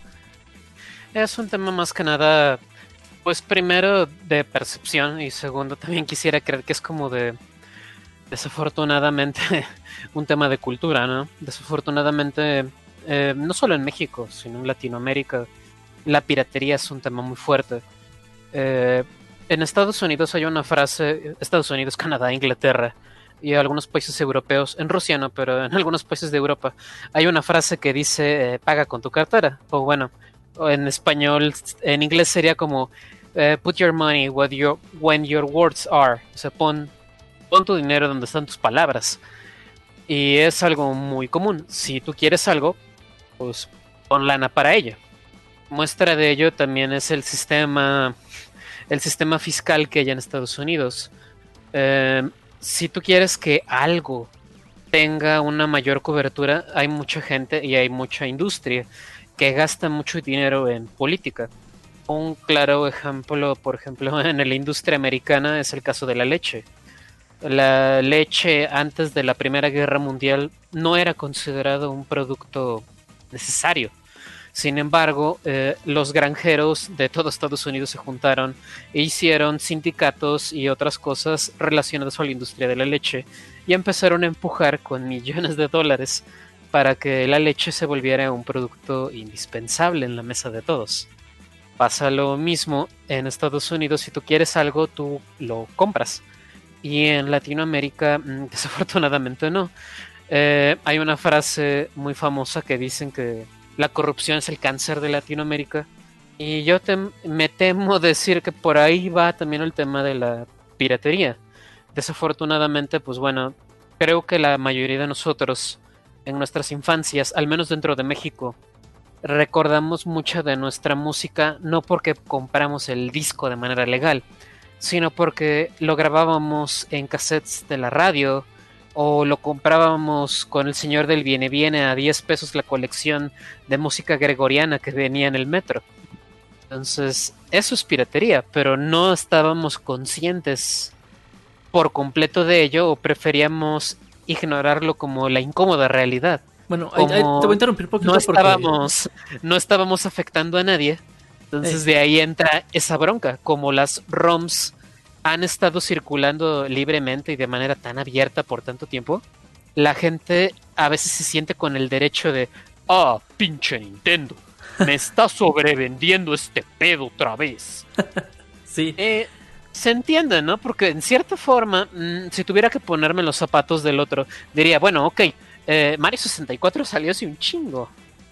Es un tema más que nada, pues primero de percepción y segundo también quisiera creer que es como de, desafortunadamente, un tema de cultura, ¿no? Desafortunadamente, eh, no solo en México, sino en Latinoamérica, la piratería es un tema muy fuerte. Eh, en Estados Unidos hay una frase, Estados Unidos, Canadá, Inglaterra y algunos países europeos, en Rusia no, pero en algunos países de Europa, hay una frase que dice, eh, paga con tu cartera, o bueno, o en español, en inglés sería como, uh, put your money where your, when your words are, o sea, pon Pon tu dinero donde están tus palabras. Y es algo muy común. Si tú quieres algo, pues pon lana para ello. Muestra de ello también es el sistema, el sistema fiscal que hay en Estados Unidos. Eh, si tú quieres que algo tenga una mayor cobertura, hay mucha gente y hay mucha industria que gasta mucho dinero en política. Un claro ejemplo, por ejemplo, en la industria americana es el caso de la leche. La leche antes de la Primera Guerra Mundial no era considerado un producto necesario. Sin embargo, eh, los granjeros de todo Estados Unidos se juntaron e hicieron sindicatos y otras cosas relacionadas a la industria de la leche y empezaron a empujar con millones de dólares para que la leche se volviera un producto indispensable en la mesa de todos. Pasa lo mismo en Estados Unidos. Si tú quieres algo, tú lo compras. Y en Latinoamérica, desafortunadamente no. Eh, hay una frase muy famosa que dicen que la corrupción es el cáncer de Latinoamérica. Y yo te, me temo decir que por ahí va también el tema de la piratería. Desafortunadamente, pues bueno, creo que la mayoría de nosotros en nuestras infancias, al menos dentro de México, recordamos mucha de nuestra música no porque compramos el disco de manera legal, sino porque lo grabábamos en cassettes de la radio o lo comprábamos con el señor del Viene Viene a diez pesos la colección de música gregoriana que venía en el metro. Entonces, eso es piratería, pero no estábamos conscientes por completo de ello o preferíamos ignorarlo como la incómoda realidad. Bueno, ahí, ahí te voy a interrumpir un poquito no estábamos, porque... no estábamos afectando a nadie. Entonces de ahí entra esa bronca, como las ROMs han estado circulando libremente y de manera tan abierta por tanto tiempo, la gente a veces se siente con el derecho de, ah, pinche Nintendo, me está sobrevendiendo este pedo otra vez. Sí. Eh, se entiende, ¿no? Porque en cierta forma, mmm, si tuviera que ponerme en los zapatos del otro, diría, bueno, ok, eh, Mario sesenta y cuatro salió hace un chingo.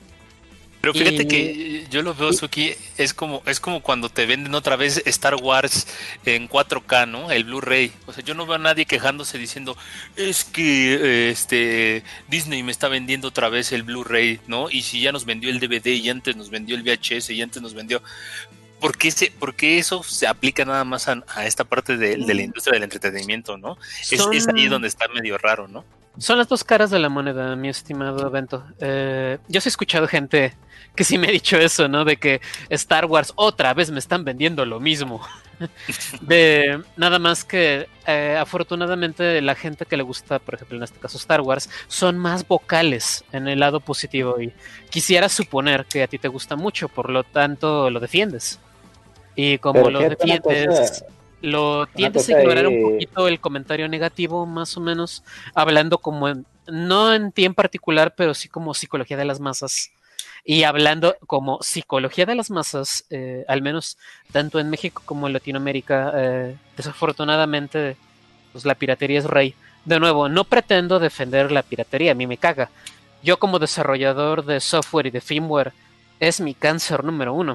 Pero fíjate y... que yo lo veo, Suki, es como es como cuando te venden otra vez Star Wars en cuatro K, ¿no? El Blu-ray. O sea, yo no veo a nadie quejándose diciendo, es que este Disney me está vendiendo otra vez el Blu-ray, ¿no? Y si ya nos vendió el D V D y antes nos vendió el V H S y antes nos vendió... ¿Por qué, se, ¿Por qué eso se aplica nada más a, a esta parte de, de la industria del entretenimiento, ¿no? Son... Es, es ahí donde está medio raro, ¿no? Son las dos caras de la moneda, mi estimado Bento. Eh, yo sí he escuchado gente que sí me ha dicho eso, ¿no? De que Star Wars otra vez me están vendiendo lo mismo. De nada más que eh, afortunadamente la gente que le gusta, por ejemplo en este caso Star Wars, son más vocales en el lado positivo y quisiera suponer que a ti te gusta mucho, por lo tanto lo defiendes. Y como lo defiendes... Lo tiendes a ignorar ahí... un poquito el comentario negativo, más o menos, hablando como en, no en ti en particular, pero sí como psicología de las masas. Y hablando como psicología de las masas, eh, al menos tanto en México como en Latinoamérica, eh, desafortunadamente, pues la piratería es rey. De nuevo, no pretendo defender la piratería, a mí me caga. Yo como desarrollador de software y de firmware, es mi cáncer número uno.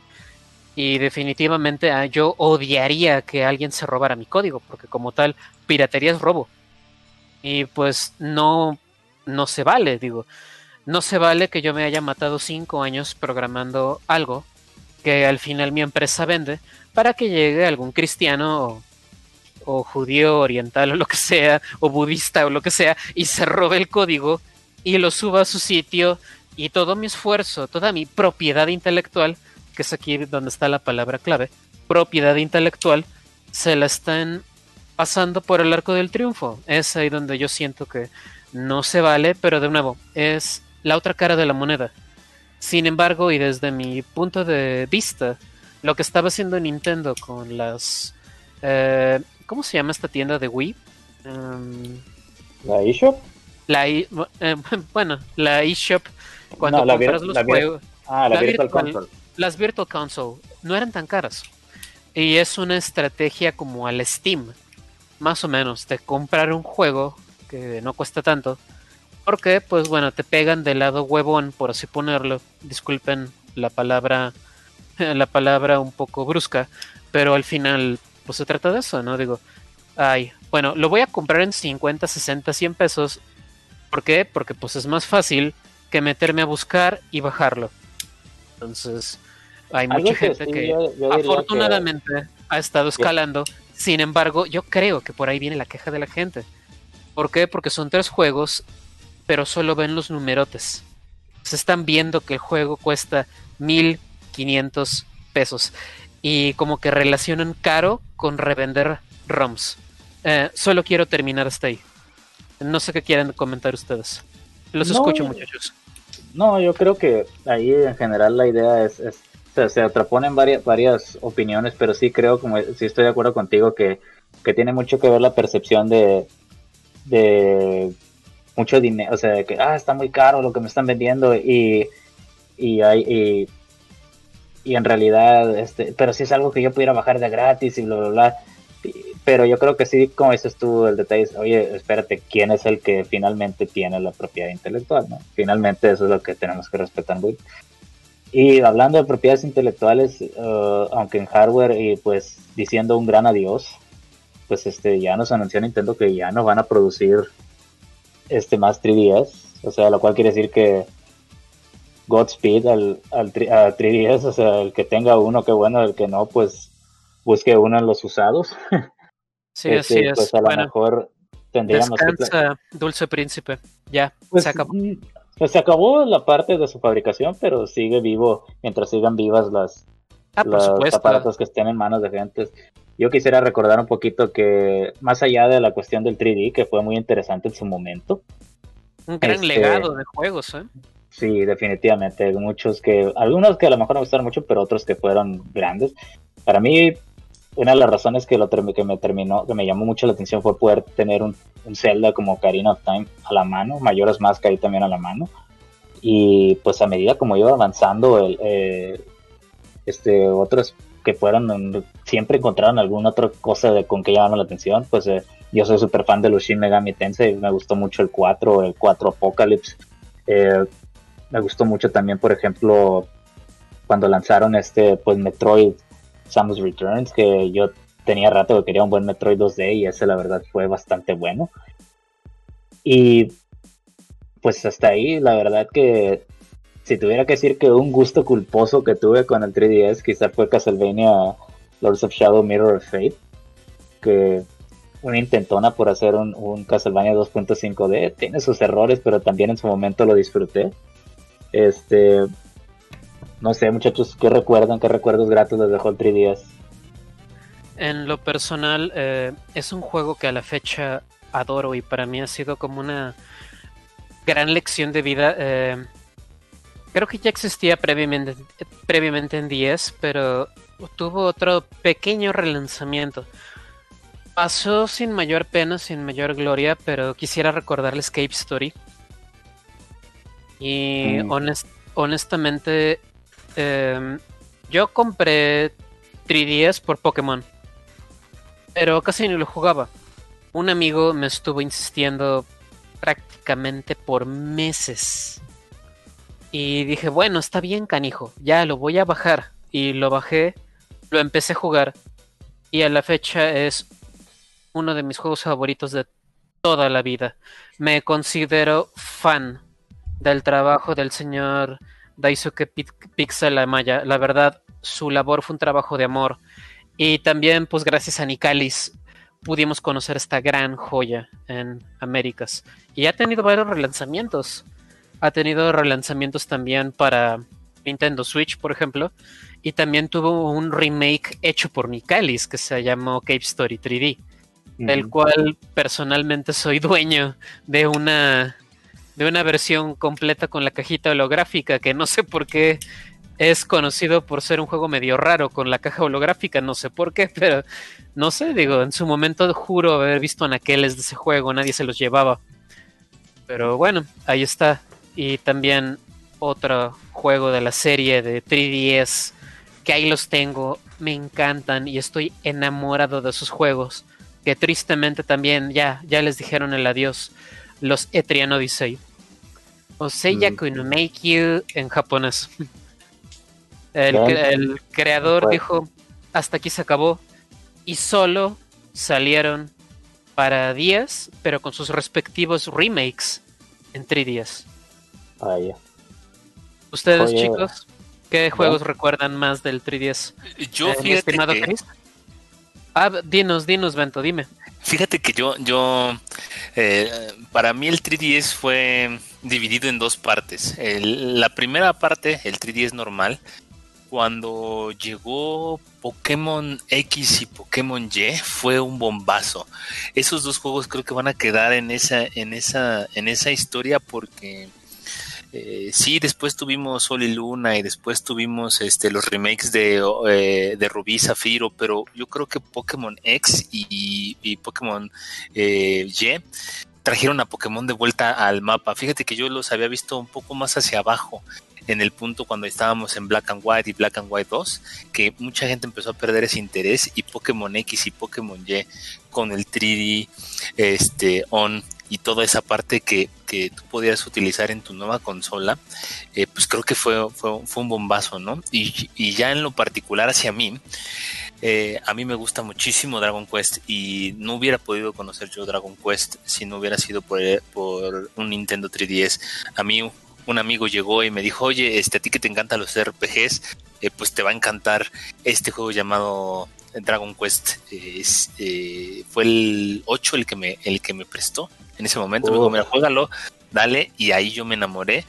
Y definitivamente ah, yo odiaría que alguien se robara mi código, porque como tal, piratería es robo. Y pues no, no se vale, digo. No se vale que yo me haya matado cinco años programando algo que al final mi empresa vende para que llegue algún cristiano o, o judío, oriental o lo que sea, o budista o lo que sea, y se robe el código y lo suba a su sitio, y todo mi esfuerzo, toda mi propiedad intelectual, que es aquí donde está la palabra clave, propiedad intelectual, se la están pasando por el arco del triunfo. Es ahí donde yo siento que no se vale, pero de nuevo, es la otra cara de la moneda. Sin embargo, y desde mi punto de vista, lo que estaba haciendo Nintendo con las... Eh, ¿Cómo se llama esta tienda de Wii? Um, ¿La eShop? La i- eh, bueno, la eShop, cuando No, la compras vir- los la vir- juegos, Ah, la, la Virtual, virtual- Console. las Virtual Console no eran tan caras. Y es una estrategia como al Steam, más o menos, de comprar un juego que no cuesta tanto. Porque, pues bueno, te pegan del lado huevón, por así ponerlo. Disculpen la palabra, la palabra un poco brusca, pero al final, pues se trata de eso, ¿no? Digo, ay, bueno, lo voy a comprar en cincuenta, sesenta, cien pesos. ¿Por qué? Porque pues es más fácil que meterme a buscar y bajarlo. Entonces, hay Algo mucha que gente sí, que yo- yo diría afortunadamente ha estado escalando. Sin embargo, yo creo que por ahí viene la queja de la gente. ¿Por qué? Porque son tres juegos, pero solo ven los numerotes. Se están viendo que el juego cuesta mil quinientos pesos. Y como que relacionan caro con revender ROMs. Eh, solo quiero terminar hasta ahí. No sé qué quieren comentar ustedes. Los No, escucho, muchachos. No, yo creo que ahí en general la idea es, es se, se atraponen varias, varias opiniones, pero sí creo, como sí estoy de acuerdo contigo, que, que tiene mucho que ver la percepción de, de mucho dinero, o sea, de que, ah, está muy caro lo que me están vendiendo y, y, hay, y, y en realidad, este, pero si es algo que yo pudiera bajar de gratis y bla, bla, bla. Y- Pero yo creo que sí, como dices tú, el detalle es, oye, espérate, ¿quién es el que finalmente tiene la propiedad intelectual, no? Finalmente eso es lo que tenemos que respetar, güey. Y hablando de propiedades intelectuales, uh, aunque en hardware y pues diciendo un gran adiós, pues este ya nos anunció Nintendo que ya no van a producir este más tres D S, o sea, lo cual quiere decir que Godspeed al, al tri- a tres D S, o sea, el que tenga uno, qué bueno, el que no, pues busque uno en los usados. Sí, así Este, es. pues a lo Bueno, mejor tendríamos que... pla- descansa, dulce príncipe. Ya, Pues, se acabó. mm, pues se acabó la parte de su fabricación, pero sigue vivo mientras sigan vivas las, Ah, por los supuesto. aparatos que estén en manos de gente. Yo quisiera recordar un poquito que, más allá de la cuestión del tres D, que fue muy interesante en su momento, Un gran este, legado de juegos, ¿eh? sí, definitivamente, muchos que, algunos que a lo mejor no me gustaron mucho, pero otros que fueron grandes. Para mí, una de las razones que, lo termi- que me terminó, que me llamó mucho la atención fue poder tener un, un Zelda como Ocarina of Time a la mano, Majora's Mask ahí también a la mano. Y pues a medida como iba avanzando, el, eh, este, otros que fueron, siempre encontraron alguna otra cosa de, con que llamaron la atención. Pues eh, yo soy súper fan de los Shin Megami Tensei, me gustó mucho el cuatro, el cuatro Apocalypse. Eh, me gustó mucho también, por ejemplo, cuando lanzaron este, pues Metroid Samus Returns, que yo tenía rato que quería un buen Metroid dos D y ese la verdad fue bastante bueno. Y pues hasta ahí, la verdad que si tuviera que decir que un gusto culposo que tuve con el tres D S, quizá fue Castlevania Lords of Shadow Mirror of Fate, que una intentona por hacer un, un Castlevania dos punto cinco D, tiene sus errores, pero también en su momento lo disfruté. Este, no sé, muchachos, ¿qué recuerdan? ¿Qué recuerdos gratos les dejó el tres D S? En lo personal, eh, es un juego que a la fecha adoro y para mí ha sido como una gran lección de vida. Eh, creo que ya existía previamente, previamente en D S, pero tuvo otro pequeño relanzamiento. Pasó sin mayor pena, sin mayor gloria, pero quisiera recordarle Escape Story. Y Mm. honest, honestamente, eh, yo compré tres D S por Pokémon, pero casi ni lo jugaba. Un amigo me estuvo insistiendo prácticamente por meses. Y dije, bueno, está bien, canijo, ya lo voy a bajar. Y lo bajé, lo empecé a jugar. Y a la fecha es uno de mis juegos favoritos de toda la vida. Me considero fan del trabajo del señor Daisuke Pixel Amaya. La verdad, su labor fue un trabajo de amor. Y también, pues gracias a Nicalis pudimos conocer esta gran joya en Américas. Y ha tenido varios relanzamientos. Ha tenido relanzamientos también para Nintendo Switch, por ejemplo. Y también tuvo un remake hecho por Nicalis que se llamó Cave Story tres D. Uh-huh. Del cual personalmente soy dueño de una, de una versión completa con la cajita holográfica, que no sé por qué es conocido por ser un juego medio raro con la caja holográfica, no sé por qué, pero no sé, digo, en su momento juro haber visto anaqueles de ese juego, nadie se los llevaba. Pero bueno, ahí está. Y también otro juego de la serie de tres D S, que ahí los tengo, me encantan y estoy enamorado de esos juegos, que tristemente también ya, ya les dijeron el adiós, los Etrian Odyssey. Oseiyaku mm. no Meikyu en japonés. El, el creador pues. dijo, hasta aquí se acabó, y solo salieron para D S, pero con sus respectivos remakes en tres D S. Ah, yeah. ¿Ustedes, Oye, chicos, qué juegos ¿no? recuerdan más del tres D S? Yo, eh, fíjate estimado que... Chris. Ah, dinos, dinos, Bento, dime. Fíjate que yo, yo eh, para mí el tres D S fue dividido en dos partes. El, la primera parte, el tres D S normal, cuando llegó Pokémon X y Pokémon Y, fue un bombazo. Esos dos juegos creo que van a quedar en esa, en esa, en esa historia porque eh, sí, después tuvimos Sol y Luna y después tuvimos este los remakes de, eh, de Rubí y Zafiro, pero yo creo que Pokémon X y, y Pokémon eh, Y trajeron a Pokémon de vuelta al mapa. Fíjate que yo los había visto un poco más hacia abajo, en el punto cuando estábamos en Black and White y Black and White dos, que mucha gente empezó a perder ese interés, y Pokémon X y Pokémon Y con el tres D este, on y toda esa parte que, que tú podías utilizar en tu nueva consola, eh, pues creo que fue, fue, fue un bombazo, ¿no? Y, y ya en lo particular hacia mí, eh, a mí me gusta muchísimo Dragon Quest, y no hubiera podido conocer yo Dragon Quest si no hubiera sido por, por un Nintendo tres D S. A mí un amigo llegó y me dijo, oye, este, a ti que te encantan los R P Gs, eh, pues te va a encantar este juego llamado Dragon Quest. Eh, eh, fue el ocho el que me, el que me prestó en ese momento. Oh. Me dijo, mira, juégalo, dale, y ahí yo me enamoré.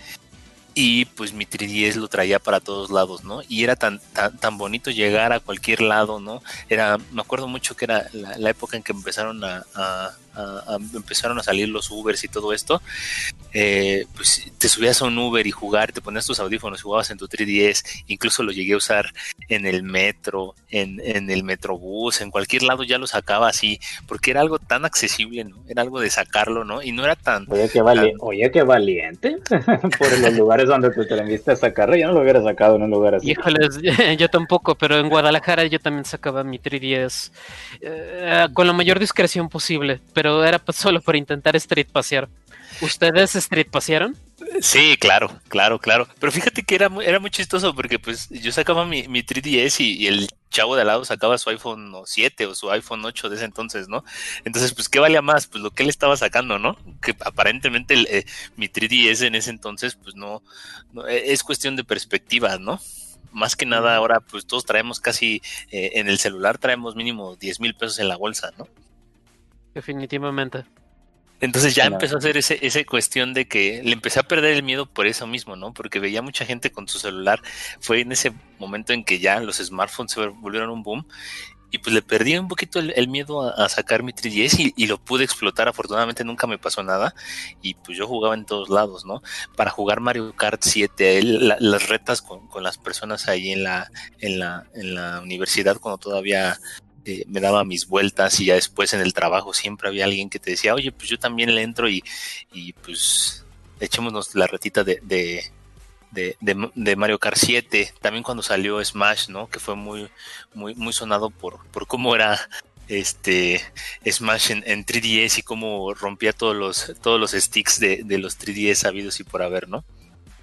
Y pues mi tres D S lo traía para todos lados, ¿no? Y era tan, tan, tan bonito llegar a cualquier lado, ¿no? Era, me acuerdo mucho que era la, la época en que empezaron a, a, a, a empezaron a salir los Ubers y todo esto. Eh, pues te subías a un Uber y jugar, te ponías tus audífonos, jugabas en tu tres D S, incluso lo llegué a usar en el metro, en, en el metrobús, en cualquier lado ya lo sacaba así, porque era algo tan accesible, ¿no? Era algo de sacarlo, ¿no? Y no era tan... Oye, qué, vali- tan... Oye, qué valiente, por los lugares donde te atreviste a sacarlo, yo no lo hubiera sacado en un lugar así. Híjoles, yo tampoco, pero en Guadalajara yo también sacaba mi tres D S eh, con la mayor discreción posible, pero era solo por intentar street pasear. ¿Ustedes street pasearon? Sí, claro, claro, claro. Pero fíjate que era muy, era muy chistoso porque pues yo sacaba mi, mi tres D S y, y el chavo de al lado sacaba su iPhone siete o su iPhone ocho de ese entonces, ¿no? Entonces, pues, ¿qué valía más? Pues lo que él estaba sacando, ¿no? Que aparentemente el, eh, mi tres D S en ese entonces, pues no, no, es cuestión de perspectiva, ¿no? Más que nada ahora, pues todos traemos casi, eh, en el celular traemos mínimo diez mil pesos en la bolsa, ¿no? Definitivamente. Entonces ya no. empezó a hacer ese, esa cuestión de que le empecé a perder el miedo por eso mismo, ¿no? Porque veía mucha gente con su celular. Fue en ese momento en que ya los smartphones se volvieron un boom. Y pues le perdí un poquito el, el miedo a, a sacar mi tres D S y, y lo pude explotar. Afortunadamente nunca me pasó nada. Y pues yo jugaba en todos lados, ¿no? Para jugar Mario Kart siete, él, la, las retas con, con las personas ahí en la, en la, en la universidad cuando todavía... Eh, me daba mis vueltas, y ya después en el trabajo siempre había alguien que te decía, oye, pues yo también le entro y, y pues echémonos la retita de, de, de, de, de Mario Kart siete. También cuando salió Smash, ¿no? Que fue muy, muy, muy sonado por, por cómo era este Smash en, en tres D S y cómo rompía todos los, todos los sticks de, de los tres D S habidos y por haber, ¿no?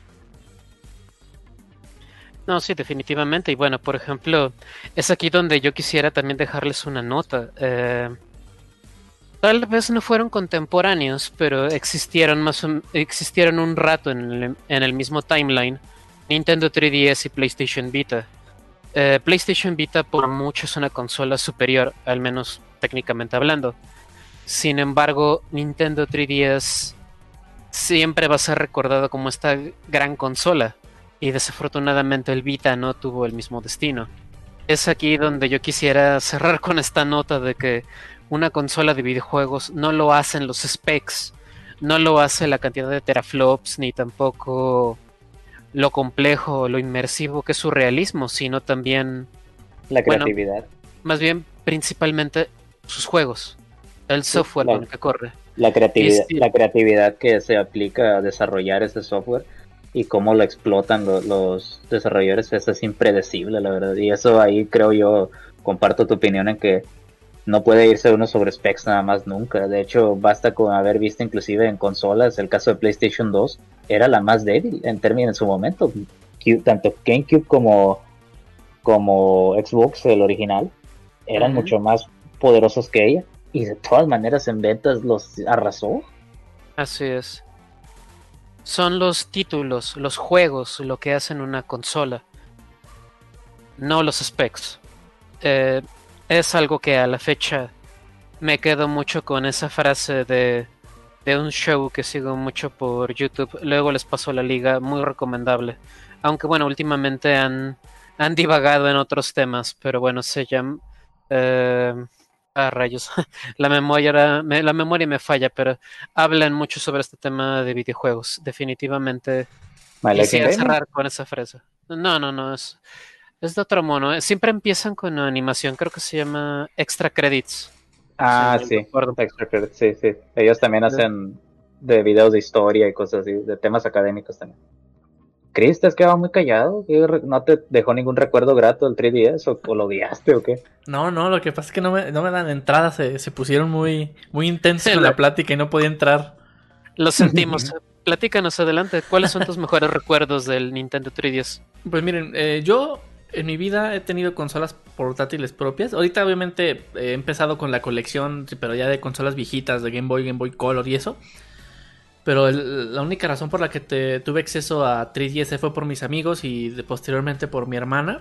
No, sí, definitivamente. Y bueno, por ejemplo, es aquí donde yo quisiera también dejarles una nota. Eh, tal vez no fueron contemporáneos, pero existieron más un, existieron un rato en el, en el mismo timeline. Nintendo tres D S y PlayStation Vita. Eh, PlayStation Vita por mucho es una consola superior, al menos técnicamente hablando. Sin embargo, Nintendo tres D S siempre va a ser recordado como esta gran consola, y desafortunadamente el Vita no tuvo el mismo destino. Es aquí donde yo quisiera cerrar con esta nota de que una consola de videojuegos no lo hacen los specs, no lo hace la cantidad de teraflops, ni tampoco lo complejo, lo inmersivo que es su realismo, sino también La Bueno, creatividad. más bien principalmente sus juegos, el software la- con el que corre. La creatividad, Y sí. la creatividad que se aplica a desarrollar ese software y cómo lo explotan lo- los desarrolladores, eso es impredecible, la verdad. Y eso ahí creo yo, comparto tu opinión en que no puede irse uno sobre specs nada más nunca. De hecho, basta con haber visto inclusive en consolas, el caso de PlayStation dos, era la más débil en términos en su momento. Q- tanto GameCube como, como Xbox, el original, eran Ujú. mucho más poderosos que ella. Y de todas maneras en ventas los arrasó. Así es. Son los títulos, los juegos, lo que hacen una consola, no los specs. Eh, es algo que a la fecha me quedo mucho con esa frase de, de un show que sigo mucho por YouTube. Luego les paso la liga, muy recomendable. Aunque bueno, últimamente han, han divagado en otros temas, pero bueno, se llama... Eh, ah, rayos. La memoria, era- me- la memoria me falla, pero hablan mucho sobre este tema de videojuegos. Definitivamente My Life in quisiera Gaming. cerrar con esa frase. No, no, no, es, es de otro mono. eh. Siempre empiezan con animación, creo que se llama Extra Credits. Si Ah, mal no sí. recuerdo. Extra Credit, sí, sí. Ellos también hacen de videos de historia y cosas así, de temas académicos también. Chris, te has quedado muy callado. ¿Qué re- ¿No te dejó ningún recuerdo grato del tres D S o, o lo odiaste o qué? No, no, lo que pasa es que no me, no me dan entrada, se, se pusieron muy, muy intensos con Lo, la plática y no podía entrar. lo sentimos. Platícanos adelante. ¿Cuáles son tus mejores recuerdos del Nintendo tres D S? Pues miren, eh, yo en mi vida he tenido consolas portátiles propias. Ahorita obviamente he empezado con la colección, pero ya de consolas viejitas, de Game Boy, Game Boy Color y eso. Pero el- la única razón por la que te- tuve acceso a tres D S fue por mis amigos y de- posteriormente por mi hermana.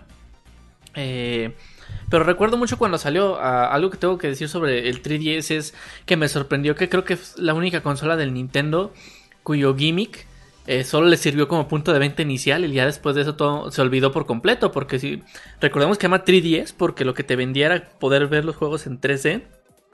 Eh, pero recuerdo mucho cuando salió. Ah, algo que tengo que decir sobre el tres D S es que me sorprendió que creo que es la única consola del Nintendo cuyo gimmick eh, solo le sirvió como punto de venta inicial y ya después de eso todo se olvidó por completo. Porque si recordemos que se llama tres D S porque lo que te vendía era poder ver los juegos en tres D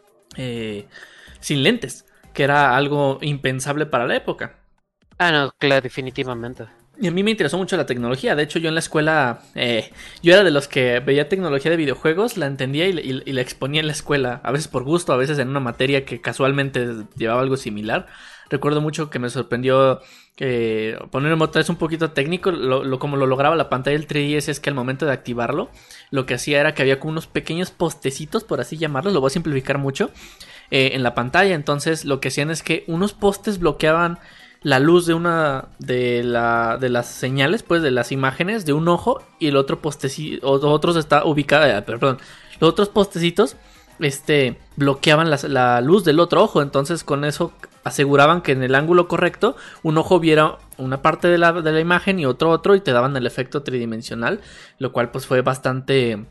eh, sin lentes, que era algo impensable para la época. Ah, no, claro, definitivamente. Y a mí me interesó mucho la tecnología. De hecho, yo en la escuela, eh, yo era de los que veía tecnología de videojuegos, la entendía y, y- y la exponía en la escuela. A veces por gusto, a veces en una materia que casualmente llevaba algo similar. Recuerdo mucho que me sorprendió que, ponerme otra vez un poquito técnico, lo, lo- como lo lograba la pantalla del tres D S es que al momento de activarlo, lo que hacía era que había como unos pequeños postecitos, por así llamarlos, lo voy a simplificar mucho, eh, en la pantalla. Entonces lo que hacían es que unos postes bloqueaban la luz de una de la de las señales, pues de las imágenes de un ojo, y el otro postecito, otros está ubicado, eh, perdón, los otros postecitos este bloqueaban la, la luz del otro ojo. Entonces con eso aseguraban que en el ángulo correcto un ojo viera una parte de la, de la imagen y otro otro, y te daban el efecto tridimensional, lo cual pues fue bastante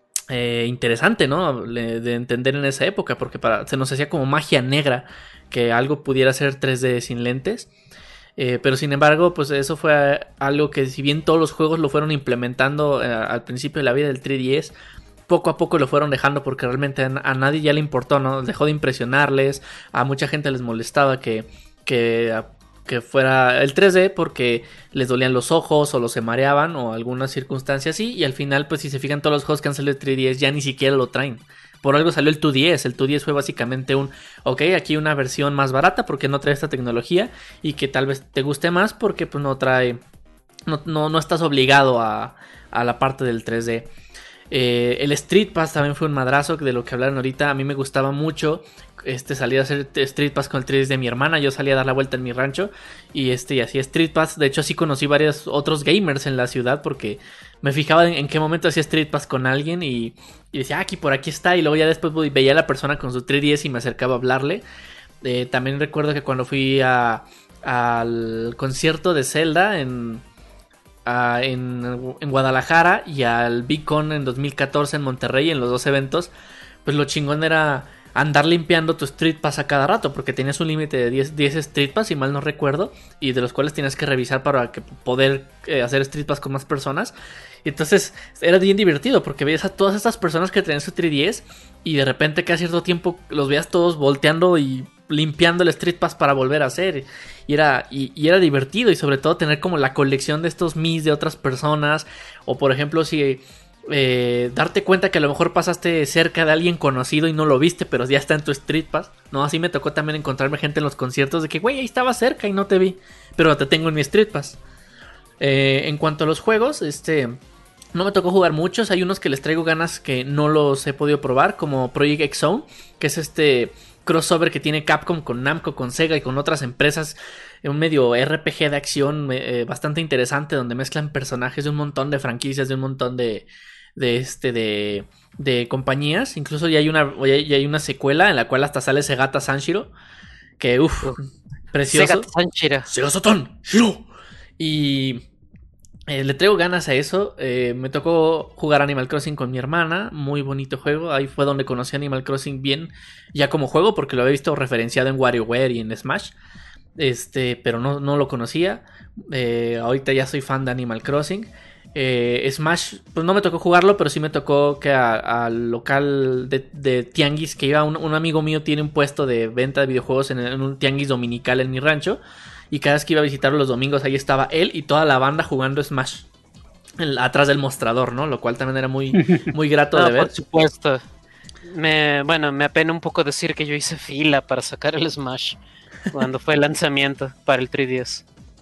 eh, interesante, ¿no? Le- de entender en esa época, porque para, se nos hacía como magia negra que algo pudiera ser tres D sin lentes. Eh, pero sin embargo, pues eso fue algo que, si bien todos los juegos lo fueron implementando eh, al principio de la vida del tres D S, poco a poco lo fueron dejando porque realmente a, a nadie ya le importó, ¿no? Dejó de impresionarles, a mucha gente les molestaba que, que, que fuera el tres D porque les dolían los ojos o los se mareaban o alguna circunstancia así, y al final, pues si se fijan, todos los juegos que han salido de tres D S ya ni siquiera lo traen. Por algo salió el dos D S. El dos D S fue básicamente un, ok, aquí una versión más barata porque no trae esta tecnología y que tal vez te guste más porque pues no trae, no, no, no estás obligado a, a la parte del tres D. Eh, el Street Pass también fue un madrazo de lo que hablaron ahorita. A mí me gustaba mucho este, salir a hacer Street Pass con el tres D de mi hermana. Yo salía a dar la vuelta en mi rancho y este y hacía Street Pass. De hecho, así conocí varios otros gamers en la ciudad porque me fijaba en, en qué momento hacía Street Pass con alguien y, y decía, ah, aquí por aquí está. Y luego ya después veía a la persona con su tres D S y me acercaba a hablarle. Eh, también recuerdo que cuando fui a, al concierto de Zelda en... Uh, en, en Guadalajara y al Big Con en dos mil catorce en Monterrey, en los dos eventos, pues lo chingón era andar limpiando tu Street Pass a cada rato, porque tenías un límite de diez, diez Street Pass, si mal no recuerdo, y de los cuales tenías que revisar para que poder eh, hacer Street Pass con más personas. Y entonces era bien divertido, porque veías a todas estas personas que tenían su tres D S y de repente cada cierto tiempo los veías todos volteando y limpiando el Street Pass para volver a hacer. Y era, y, y era divertido, y sobre todo tener como la colección de estos Mis de otras personas, o por ejemplo si... Eh, darte cuenta que a lo mejor pasaste cerca de alguien conocido y no lo viste, pero ya está en tu Street Pass, ¿no? Así me tocó también encontrarme gente en los conciertos de que, güey, ahí estaba cerca y no te vi, pero te tengo en mi Street Pass. Eh, en cuanto a los juegos, este, no me tocó jugar muchos. Hay unos que les traigo ganas que no los he podido probar, como Project X Zone, que es este crossover que tiene Capcom con Namco, con Sega y con otras empresas, un medio R P G de acción eh, bastante interesante, donde mezclan personajes de un montón de franquicias, de un montón de de este de, de compañías. Incluso ya hay una ya hay una secuela en la cual hasta sale Segata Sanshiro, que uff, precioso. Segata Sanshiro. Sega Satan Shiro. Y eh, le traigo ganas a eso. Eh, me tocó jugar Animal Crossing con mi hermana, muy bonito juego. Ahí fue donde conocí Animal Crossing bien ya como juego, porque lo había visto referenciado en WarioWare y en Smash. Este, pero no, no lo conocía. Eh, ahorita ya soy fan de Animal Crossing. Eh, Smash, pues no me tocó jugarlo, pero sí me tocó que al local de, de tianguis que iba, un, un amigo mío tiene un puesto de venta de videojuegos en, en un tianguis dominical en mi rancho, y cada vez que iba a visitarlo los domingos ahí estaba él y toda la banda jugando Smash el, atrás del mostrador, ¿no? Lo cual también era muy, muy grato no, de ver. Por supuesto. Me, bueno, me apena un poco decir que yo hice fila para sacar el Smash cuando fue el lanzamiento para el tres D S.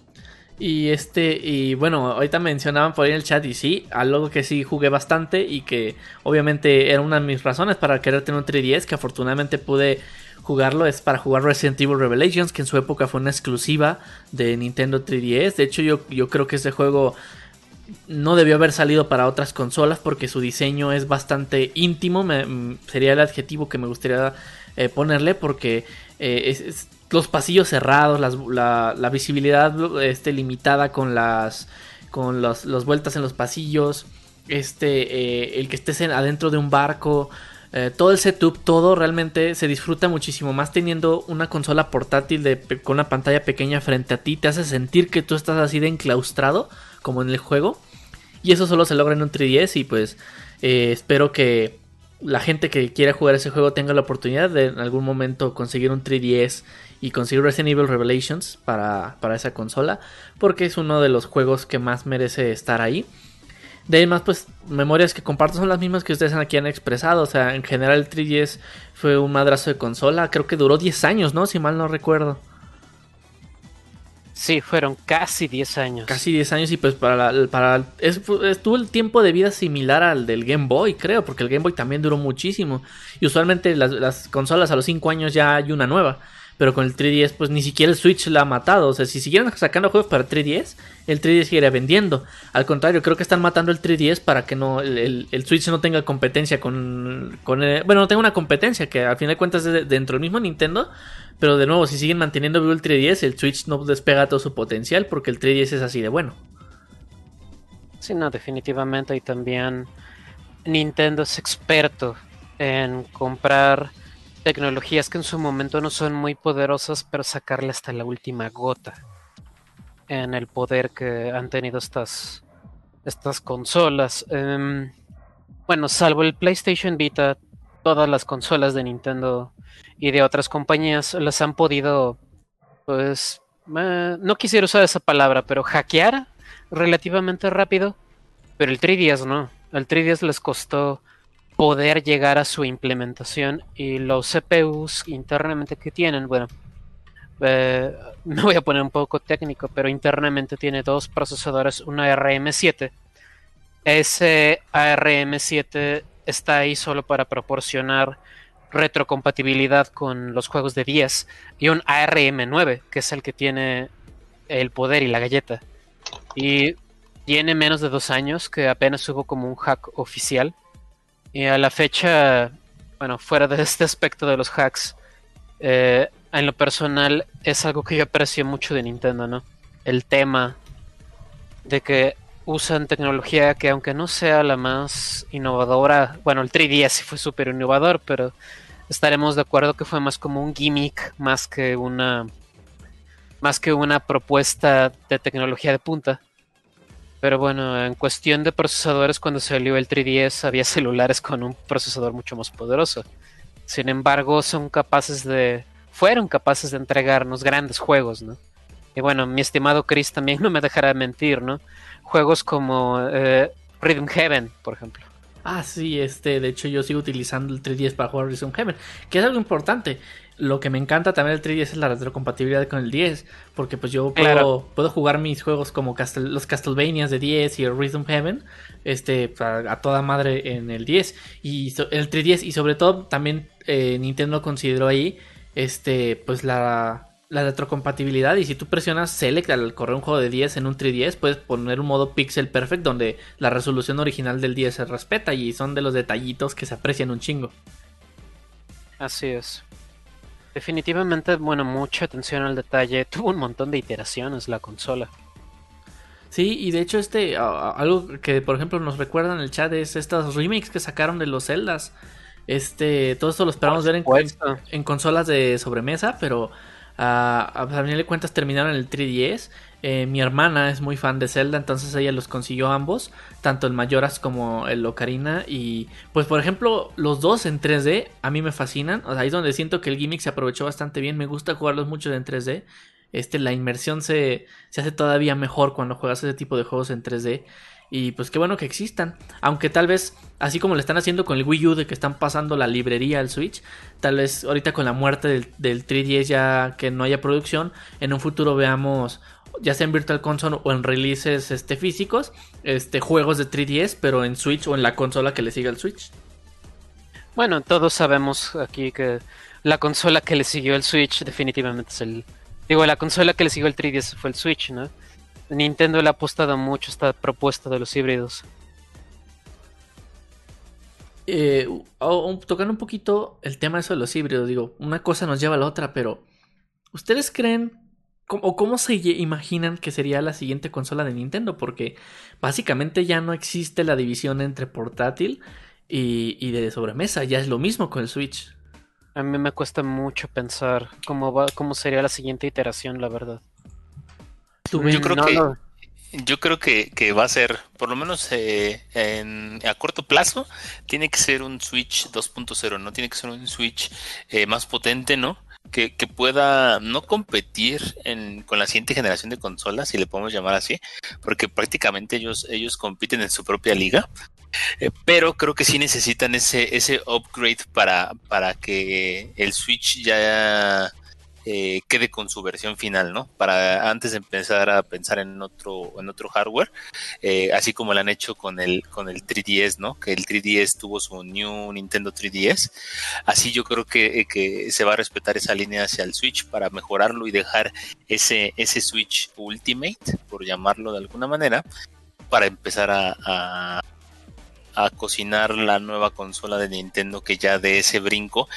Y este, y bueno, ahorita mencionaban por ahí en el chat, y sí, algo que sí jugué bastante y que obviamente era una de mis razones para querer tener un tres D S, que afortunadamente pude jugarlo, es para jugar Resident Evil Revelations, que en su época fue una exclusiva de Nintendo tres D S. De hecho, yo, yo creo que este juego no debió haber salido para otras consolas, porque su diseño es bastante íntimo, me, sería el adjetivo que me gustaría eh, ponerle, porque eh, es, es los pasillos cerrados, las, la, la visibilidad este, limitada con las con los, los vueltas en los pasillos, este eh, el que estés en, adentro de un barco, eh, todo el setup, todo realmente se disfruta muchísimo más teniendo una consola portátil de, con una pantalla pequeña frente a ti. Te hace sentir que tú estás así de enclaustrado como en el juego, y eso solo se logra en un tres D S. Y pues eh, espero que la gente que quiera jugar ese juego tenga la oportunidad de en algún momento conseguir un tres D S y conseguir Resident Evil Revelations para, para esa consola, porque es uno de los juegos que más merece estar ahí. De ahí más, pues, memorias que comparto son las mismas que ustedes aquí han expresado. O sea, en general el tres D S fue un madrazo de consola. Creo que duró diez años, ¿no? Si mal no recuerdo. Sí, fueron casi diez años. Casi diez años, y pues para, la, para es, estuvo el tiempo de vida similar al del Game Boy, creo, porque el Game Boy también duró muchísimo. Y usualmente las, las consolas a los cinco años ya hay una nueva. Pero con el tres D S, pues ni siquiera el Switch la ha matado. O sea, si siguieran sacando juegos para tres D S, el tres D S seguiría vendiendo. Al contrario, creo que están matando el tres D S para que no el, el, el Switch no tenga competencia con... con el, bueno, no tenga una competencia, que al final de cuentas es de, dentro del mismo Nintendo. Pero de nuevo, si siguen manteniendo vivo el tres D S, el Switch no despega todo su potencial, porque el tres D S es así de bueno. Sí, no, definitivamente. Y también Nintendo es experto en comprar tecnologías que en su momento no son muy poderosas, pero sacarle hasta la última gota en el poder que han tenido estas, estas consolas. Um, bueno, salvo el PlayStation Vita, todas las consolas de Nintendo y de otras compañías las han podido, pues, eh, no quisiera usar esa palabra, pero hackear relativamente rápido. Pero el tres D S no. El tres D S les costó poder llegar a su implementación, y los C P Us internamente que tienen, bueno, eh, me voy a poner un poco técnico, pero internamente tiene dos procesadores, una A R M siete. Ese A R M siete está ahí solo para proporcionar retrocompatibilidad con los juegos de diez, y un A R M nueve, que es el que tiene el poder y la galleta. Y tiene menos de dos años, que apenas hubo como un hack oficial. Y a la fecha, bueno, fuera de este aspecto de los hacks, eh, en lo personal es algo que yo aprecio mucho de Nintendo, ¿no? El tema de que usan tecnología que aunque no sea la más innovadora, bueno, el tres D S sí fue súper innovador, pero estaremos de acuerdo que fue más como un gimmick más que una más que una propuesta de tecnología de punta. Pero bueno, en cuestión de procesadores, cuando salió el tres D S había celulares con un procesador mucho más poderoso. Sin embargo, son capaces de fueron capaces de entregarnos grandes juegos, ¿no? Y bueno, mi estimado Chris también no me dejará mentir, ¿no? Juegos como eh, Rhythm Heaven, por ejemplo. Ah, sí, este, de hecho yo sigo utilizando el tres D S para jugar Rhythm Heaven, que es algo importante. Lo que me encanta también del tres D S es la retrocompatibilidad con el diez, porque pues yo puedo, Claro. puedo jugar mis juegos como Castle, los Castlevanias de diez y el Rhythm Heaven este, a, a toda madre en el diez y so, el tres D S, y sobre todo también eh, Nintendo consideró ahí este, pues la, la retrocompatibilidad, y si tú presionas Select al correr un juego de diez en un tres D S puedes poner un modo Pixel Perfect donde la resolución original del diez se respeta, y son de los detallitos que se aprecian un chingo. Así es. Definitivamente, bueno, mucha atención al detalle. Tuvo un montón de iteraciones la consola. Sí, y de hecho este, uh, algo que por ejemplo nos recuerda en el chat es estos remakes que sacaron de los Zeldas. Este, todo esto lo esperamos ver en, en, en consolas de sobremesa, pero uh, a final de cuentas terminaron en el tres D S. Eh, mi hermana es muy fan de Zelda, entonces ella los consiguió ambos, tanto el Majora's como el Ocarina, y pues por ejemplo los dos en tres D a mí me fascinan. O sea, ahí es donde siento que el gimmick se aprovechó bastante bien. Me gusta jugarlos mucho en tres D. Este, la inmersión se, se hace todavía mejor cuando juegas ese tipo de juegos en tres D. Y pues qué bueno que existan. Aunque tal vez, así como lo están haciendo con el Wii U, de que están pasando la librería al Switch, tal vez ahorita con la muerte del, del tres D S ya que no haya producción, en un futuro veamos, ya sea en Virtual Console o en releases este, físicos, este, juegos de tres D S, pero en Switch o en la consola que le siga al Switch. Bueno, todos sabemos aquí que la consola que le siguió el Switch definitivamente es el... Digo, la consola que le siguió el tres D S fue el Switch, ¿no? Nintendo le ha apostado mucho a esta propuesta de los híbridos. Eh, oh, tocando un poquito el tema eso de los híbridos, digo, una cosa nos lleva a la otra, pero ¿ustedes creen o cómo se imaginan que sería la siguiente consola de Nintendo? Porque básicamente ya no existe la división entre portátil y, y de sobremesa, ya es lo mismo con el Switch. A mí me cuesta mucho pensar cómo va, cómo sería la siguiente iteración, la verdad. Yo creo no, que no. yo creo que, que va a ser, por lo menos eh, en, a corto plazo, tiene que ser un Switch dos punto cero, ¿no? Tiene que ser un Switch eh, más potente, ¿no? Que, que pueda no competir en, con la siguiente generación de consolas, si le podemos llamar así, porque prácticamente ellos, ellos compiten en su propia liga. Eh, pero creo que sí necesitan ese, ese upgrade para, para que el Switch ya eh, quede con su versión final, ¿no? Para antes de empezar a pensar en otro, en otro hardware, eh, así como lo han hecho con el, con el tres D S, ¿no? Que el tres D S tuvo su New Nintendo tres D S. Así yo creo que, que se va a respetar esa línea hacia el Switch para mejorarlo y dejar ese, ese Switch Ultimate, por llamarlo de alguna manera, para empezar a, a a cocinar la nueva consola de Nintendo que ya de ese brinco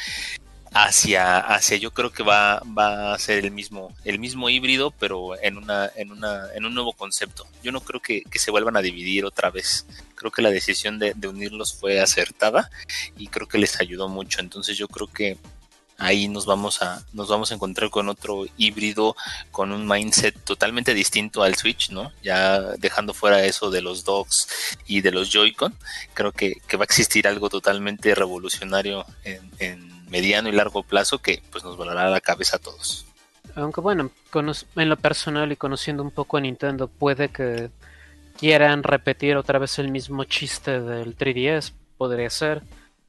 hacia, hacia yo creo que va, va a ser el mismo, el mismo híbrido, pero en una, en una, en un nuevo concepto. Yo no creo que, que se vuelvan a dividir otra vez. Creo que la decisión de, de unirlos fue acertada y creo que les ayudó mucho. Entonces yo creo que ahí nos vamos a nos vamos a encontrar con otro híbrido con un mindset totalmente distinto al Switch, ¿no? Ya dejando fuera eso de los docks y de los Joy-Con, creo que, que va a existir algo totalmente revolucionario en, en mediano y largo plazo que pues nos volará la cabeza a todos. Aunque bueno, en lo personal y conociendo un poco a Nintendo, puede que quieran repetir otra vez el mismo chiste del tres D S, podría ser.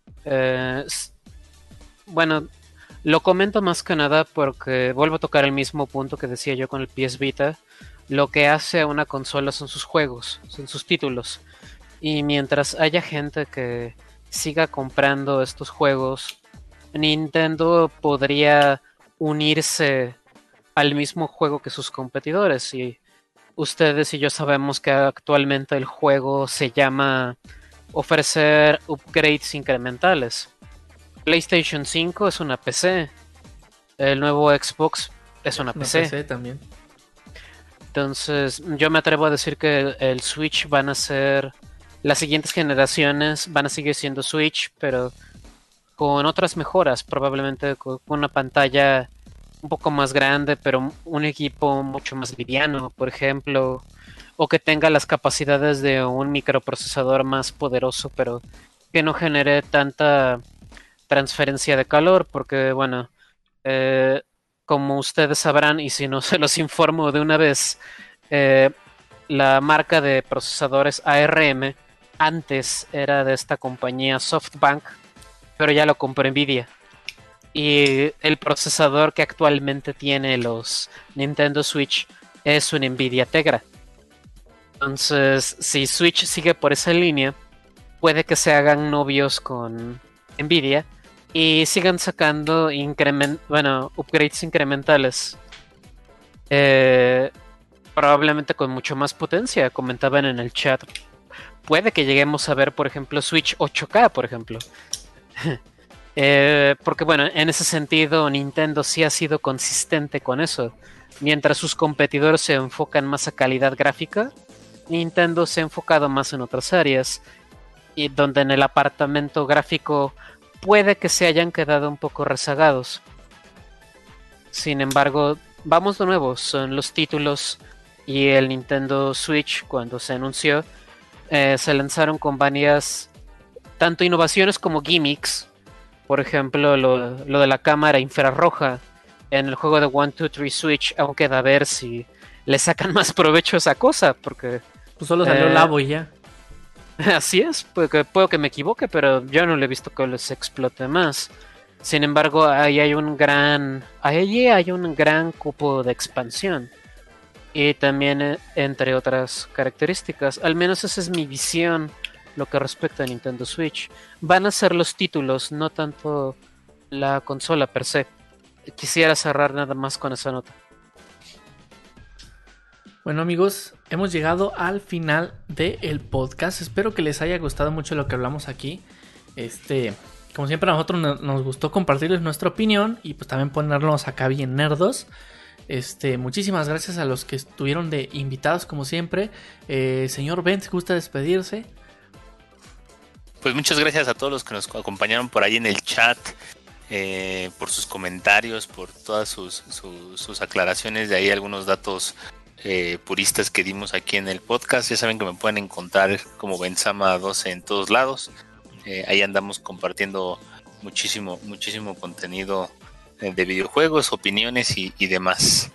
Eh, bueno, lo comento más que nada porque vuelvo a tocar el mismo punto que decía yo con el P S Vita. Lo que hace a una consola son sus juegos, son sus títulos. Y mientras haya gente que siga comprando estos juegos, Nintendo podría unirse al mismo juego que sus competidores. Y ustedes y yo sabemos que actualmente el juego se llama ofrecer upgrades incrementales. PlayStation cinco es una P C. El nuevo Xbox es una, una P C. P C también. Entonces, yo me atrevo a decir que el Switch van a ser... Las siguientes generaciones van a seguir siendo Switch, pero con otras mejoras, probablemente con una pantalla un poco más grande, pero un equipo mucho más liviano, por ejemplo, o que tenga las capacidades de un microprocesador más poderoso, pero que no genere tanta transferencia de calor, porque bueno, eh, como ustedes sabrán, y si no se los informo de una vez, eh, la marca de procesadores A R M antes era de esta compañía SoftBank, pero ya lo compró Nvidia. Y el procesador que actualmente tiene los Nintendo Switch es un Nvidia Tegra. Entonces, si Switch sigue por esa línea, puede que se hagan novios con Nvidia y sigan sacando increment, bueno, upgrades incrementales. Eh, probablemente con mucho más potencia, comentaban en el chat. Puede que lleguemos a ver, por ejemplo, Switch ocho K, por ejemplo. eh, porque bueno, en ese sentido Nintendo sí ha sido consistente con eso. Mientras sus competidores se enfocan más a calidad gráfica, Nintendo se ha enfocado más en otras áreas, y donde en el apartamento gráfico puede que se hayan quedado un poco rezagados. Sin embargo, vamos de nuevo, son los títulos y el Nintendo Switch cuando se anunció, eh, se lanzaron con varias, tanto innovaciones como gimmicks. Por ejemplo, lo, lo de la cámara infrarroja en el juego de one two three Switch, aún queda ver si le sacan más provecho a esa cosa, porque... Pues solo salió eh, Labo y ya. Así es, porque puedo que me equivoque, pero yo no le he visto que les explote más. Sin embargo, ahí hay un gran, ahí hay un gran cupo de expansión. Y también, eh, entre otras características, al menos esa es mi visión, lo que respecta a Nintendo Switch. Van a ser los títulos, no tanto la consola per se. Quisiera cerrar nada más con esa nota. Bueno amigos, hemos llegado al final del podcast. Espero que les haya gustado mucho lo que hablamos aquí. Este, como siempre a nosotros no- nos gustó compartirles nuestra opinión y pues también ponernos acá bien nerdos. Este, muchísimas gracias a los que estuvieron de invitados como siempre. Eh, señor Benz, ¿gusta despedirse? Pues muchas gracias a todos los que nos acompañaron por ahí en el chat, eh, por sus comentarios, por todas sus, sus, sus aclaraciones de ahí, algunos datos eh, puristas que dimos aquí en el podcast. Ya saben que me pueden encontrar como Benzama doce en todos lados. Eh, ahí andamos compartiendo muchísimo, muchísimo contenido eh, de videojuegos, opiniones y, y demás.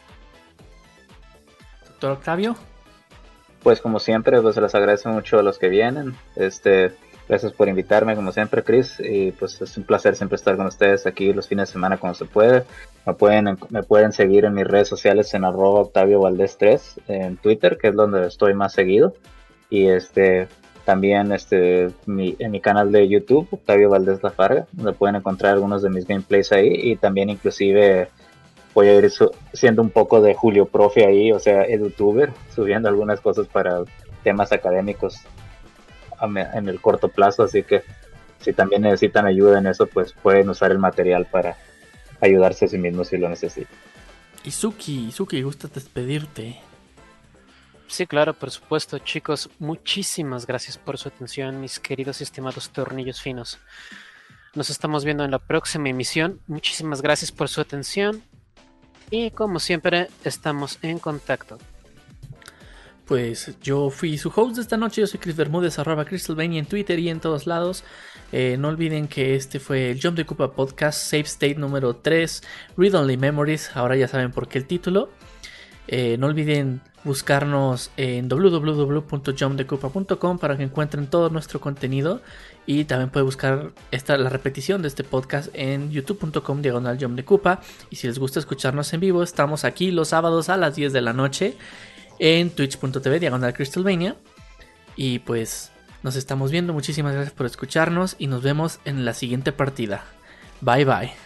Doctor Octavio. Pues como siempre, pues les agradezco mucho a los que vienen. Este, gracias por invitarme, como siempre, Chris. Y pues es un placer siempre estar con ustedes aquí los fines de semana cuando se puede. Me pueden, me pueden seguir en mis redes sociales en arroba Octavio Valdés tres en Twitter, que es donde estoy más seguido. Y este también este mi, en mi canal de YouTube, Octavio Valdés La Farga, donde pueden encontrar algunos de mis gameplays ahí. Y también inclusive voy a ir su- siendo un poco de Julio Profe ahí, o sea, edutuber, subiendo algunas cosas para temas académicos a me- en el corto plazo, así que si también necesitan ayuda en eso, pues pueden usar el material para ayudarse a sí mismos si lo necesitan. Izuki, Izuki, gusta despedirte. Sí, claro, por supuesto, chicos. Muchísimas gracias por su atención, mis queridos y estimados tornillos finos. Nos estamos viendo en la próxima emisión. Muchísimas gracias por su atención. Y como siempre, estamos en contacto. Pues yo fui su host de esta noche, yo soy Chris Bermúdez, arroba Crystalvania en Twitter y en todos lados. Eh, no olviden que este fue el Jump de Koopa Podcast, Save State número tres, Read Only Memories, ahora ya saben por qué el título. Eh, no olviden buscarnos en w w w punto jump de koopa punto com para que encuentren todo nuestro contenido. Y también pueden buscar esta, la repetición de este podcast en youtube punto com diagonal Jump de Koopa. Y si les gusta escucharnos en vivo, estamos aquí los sábados a las diez de la noche en twitch punto t v diagonal Crystalvania. Y pues nos estamos viendo. Muchísimas gracias por escucharnos y nos vemos en la siguiente partida. Bye bye.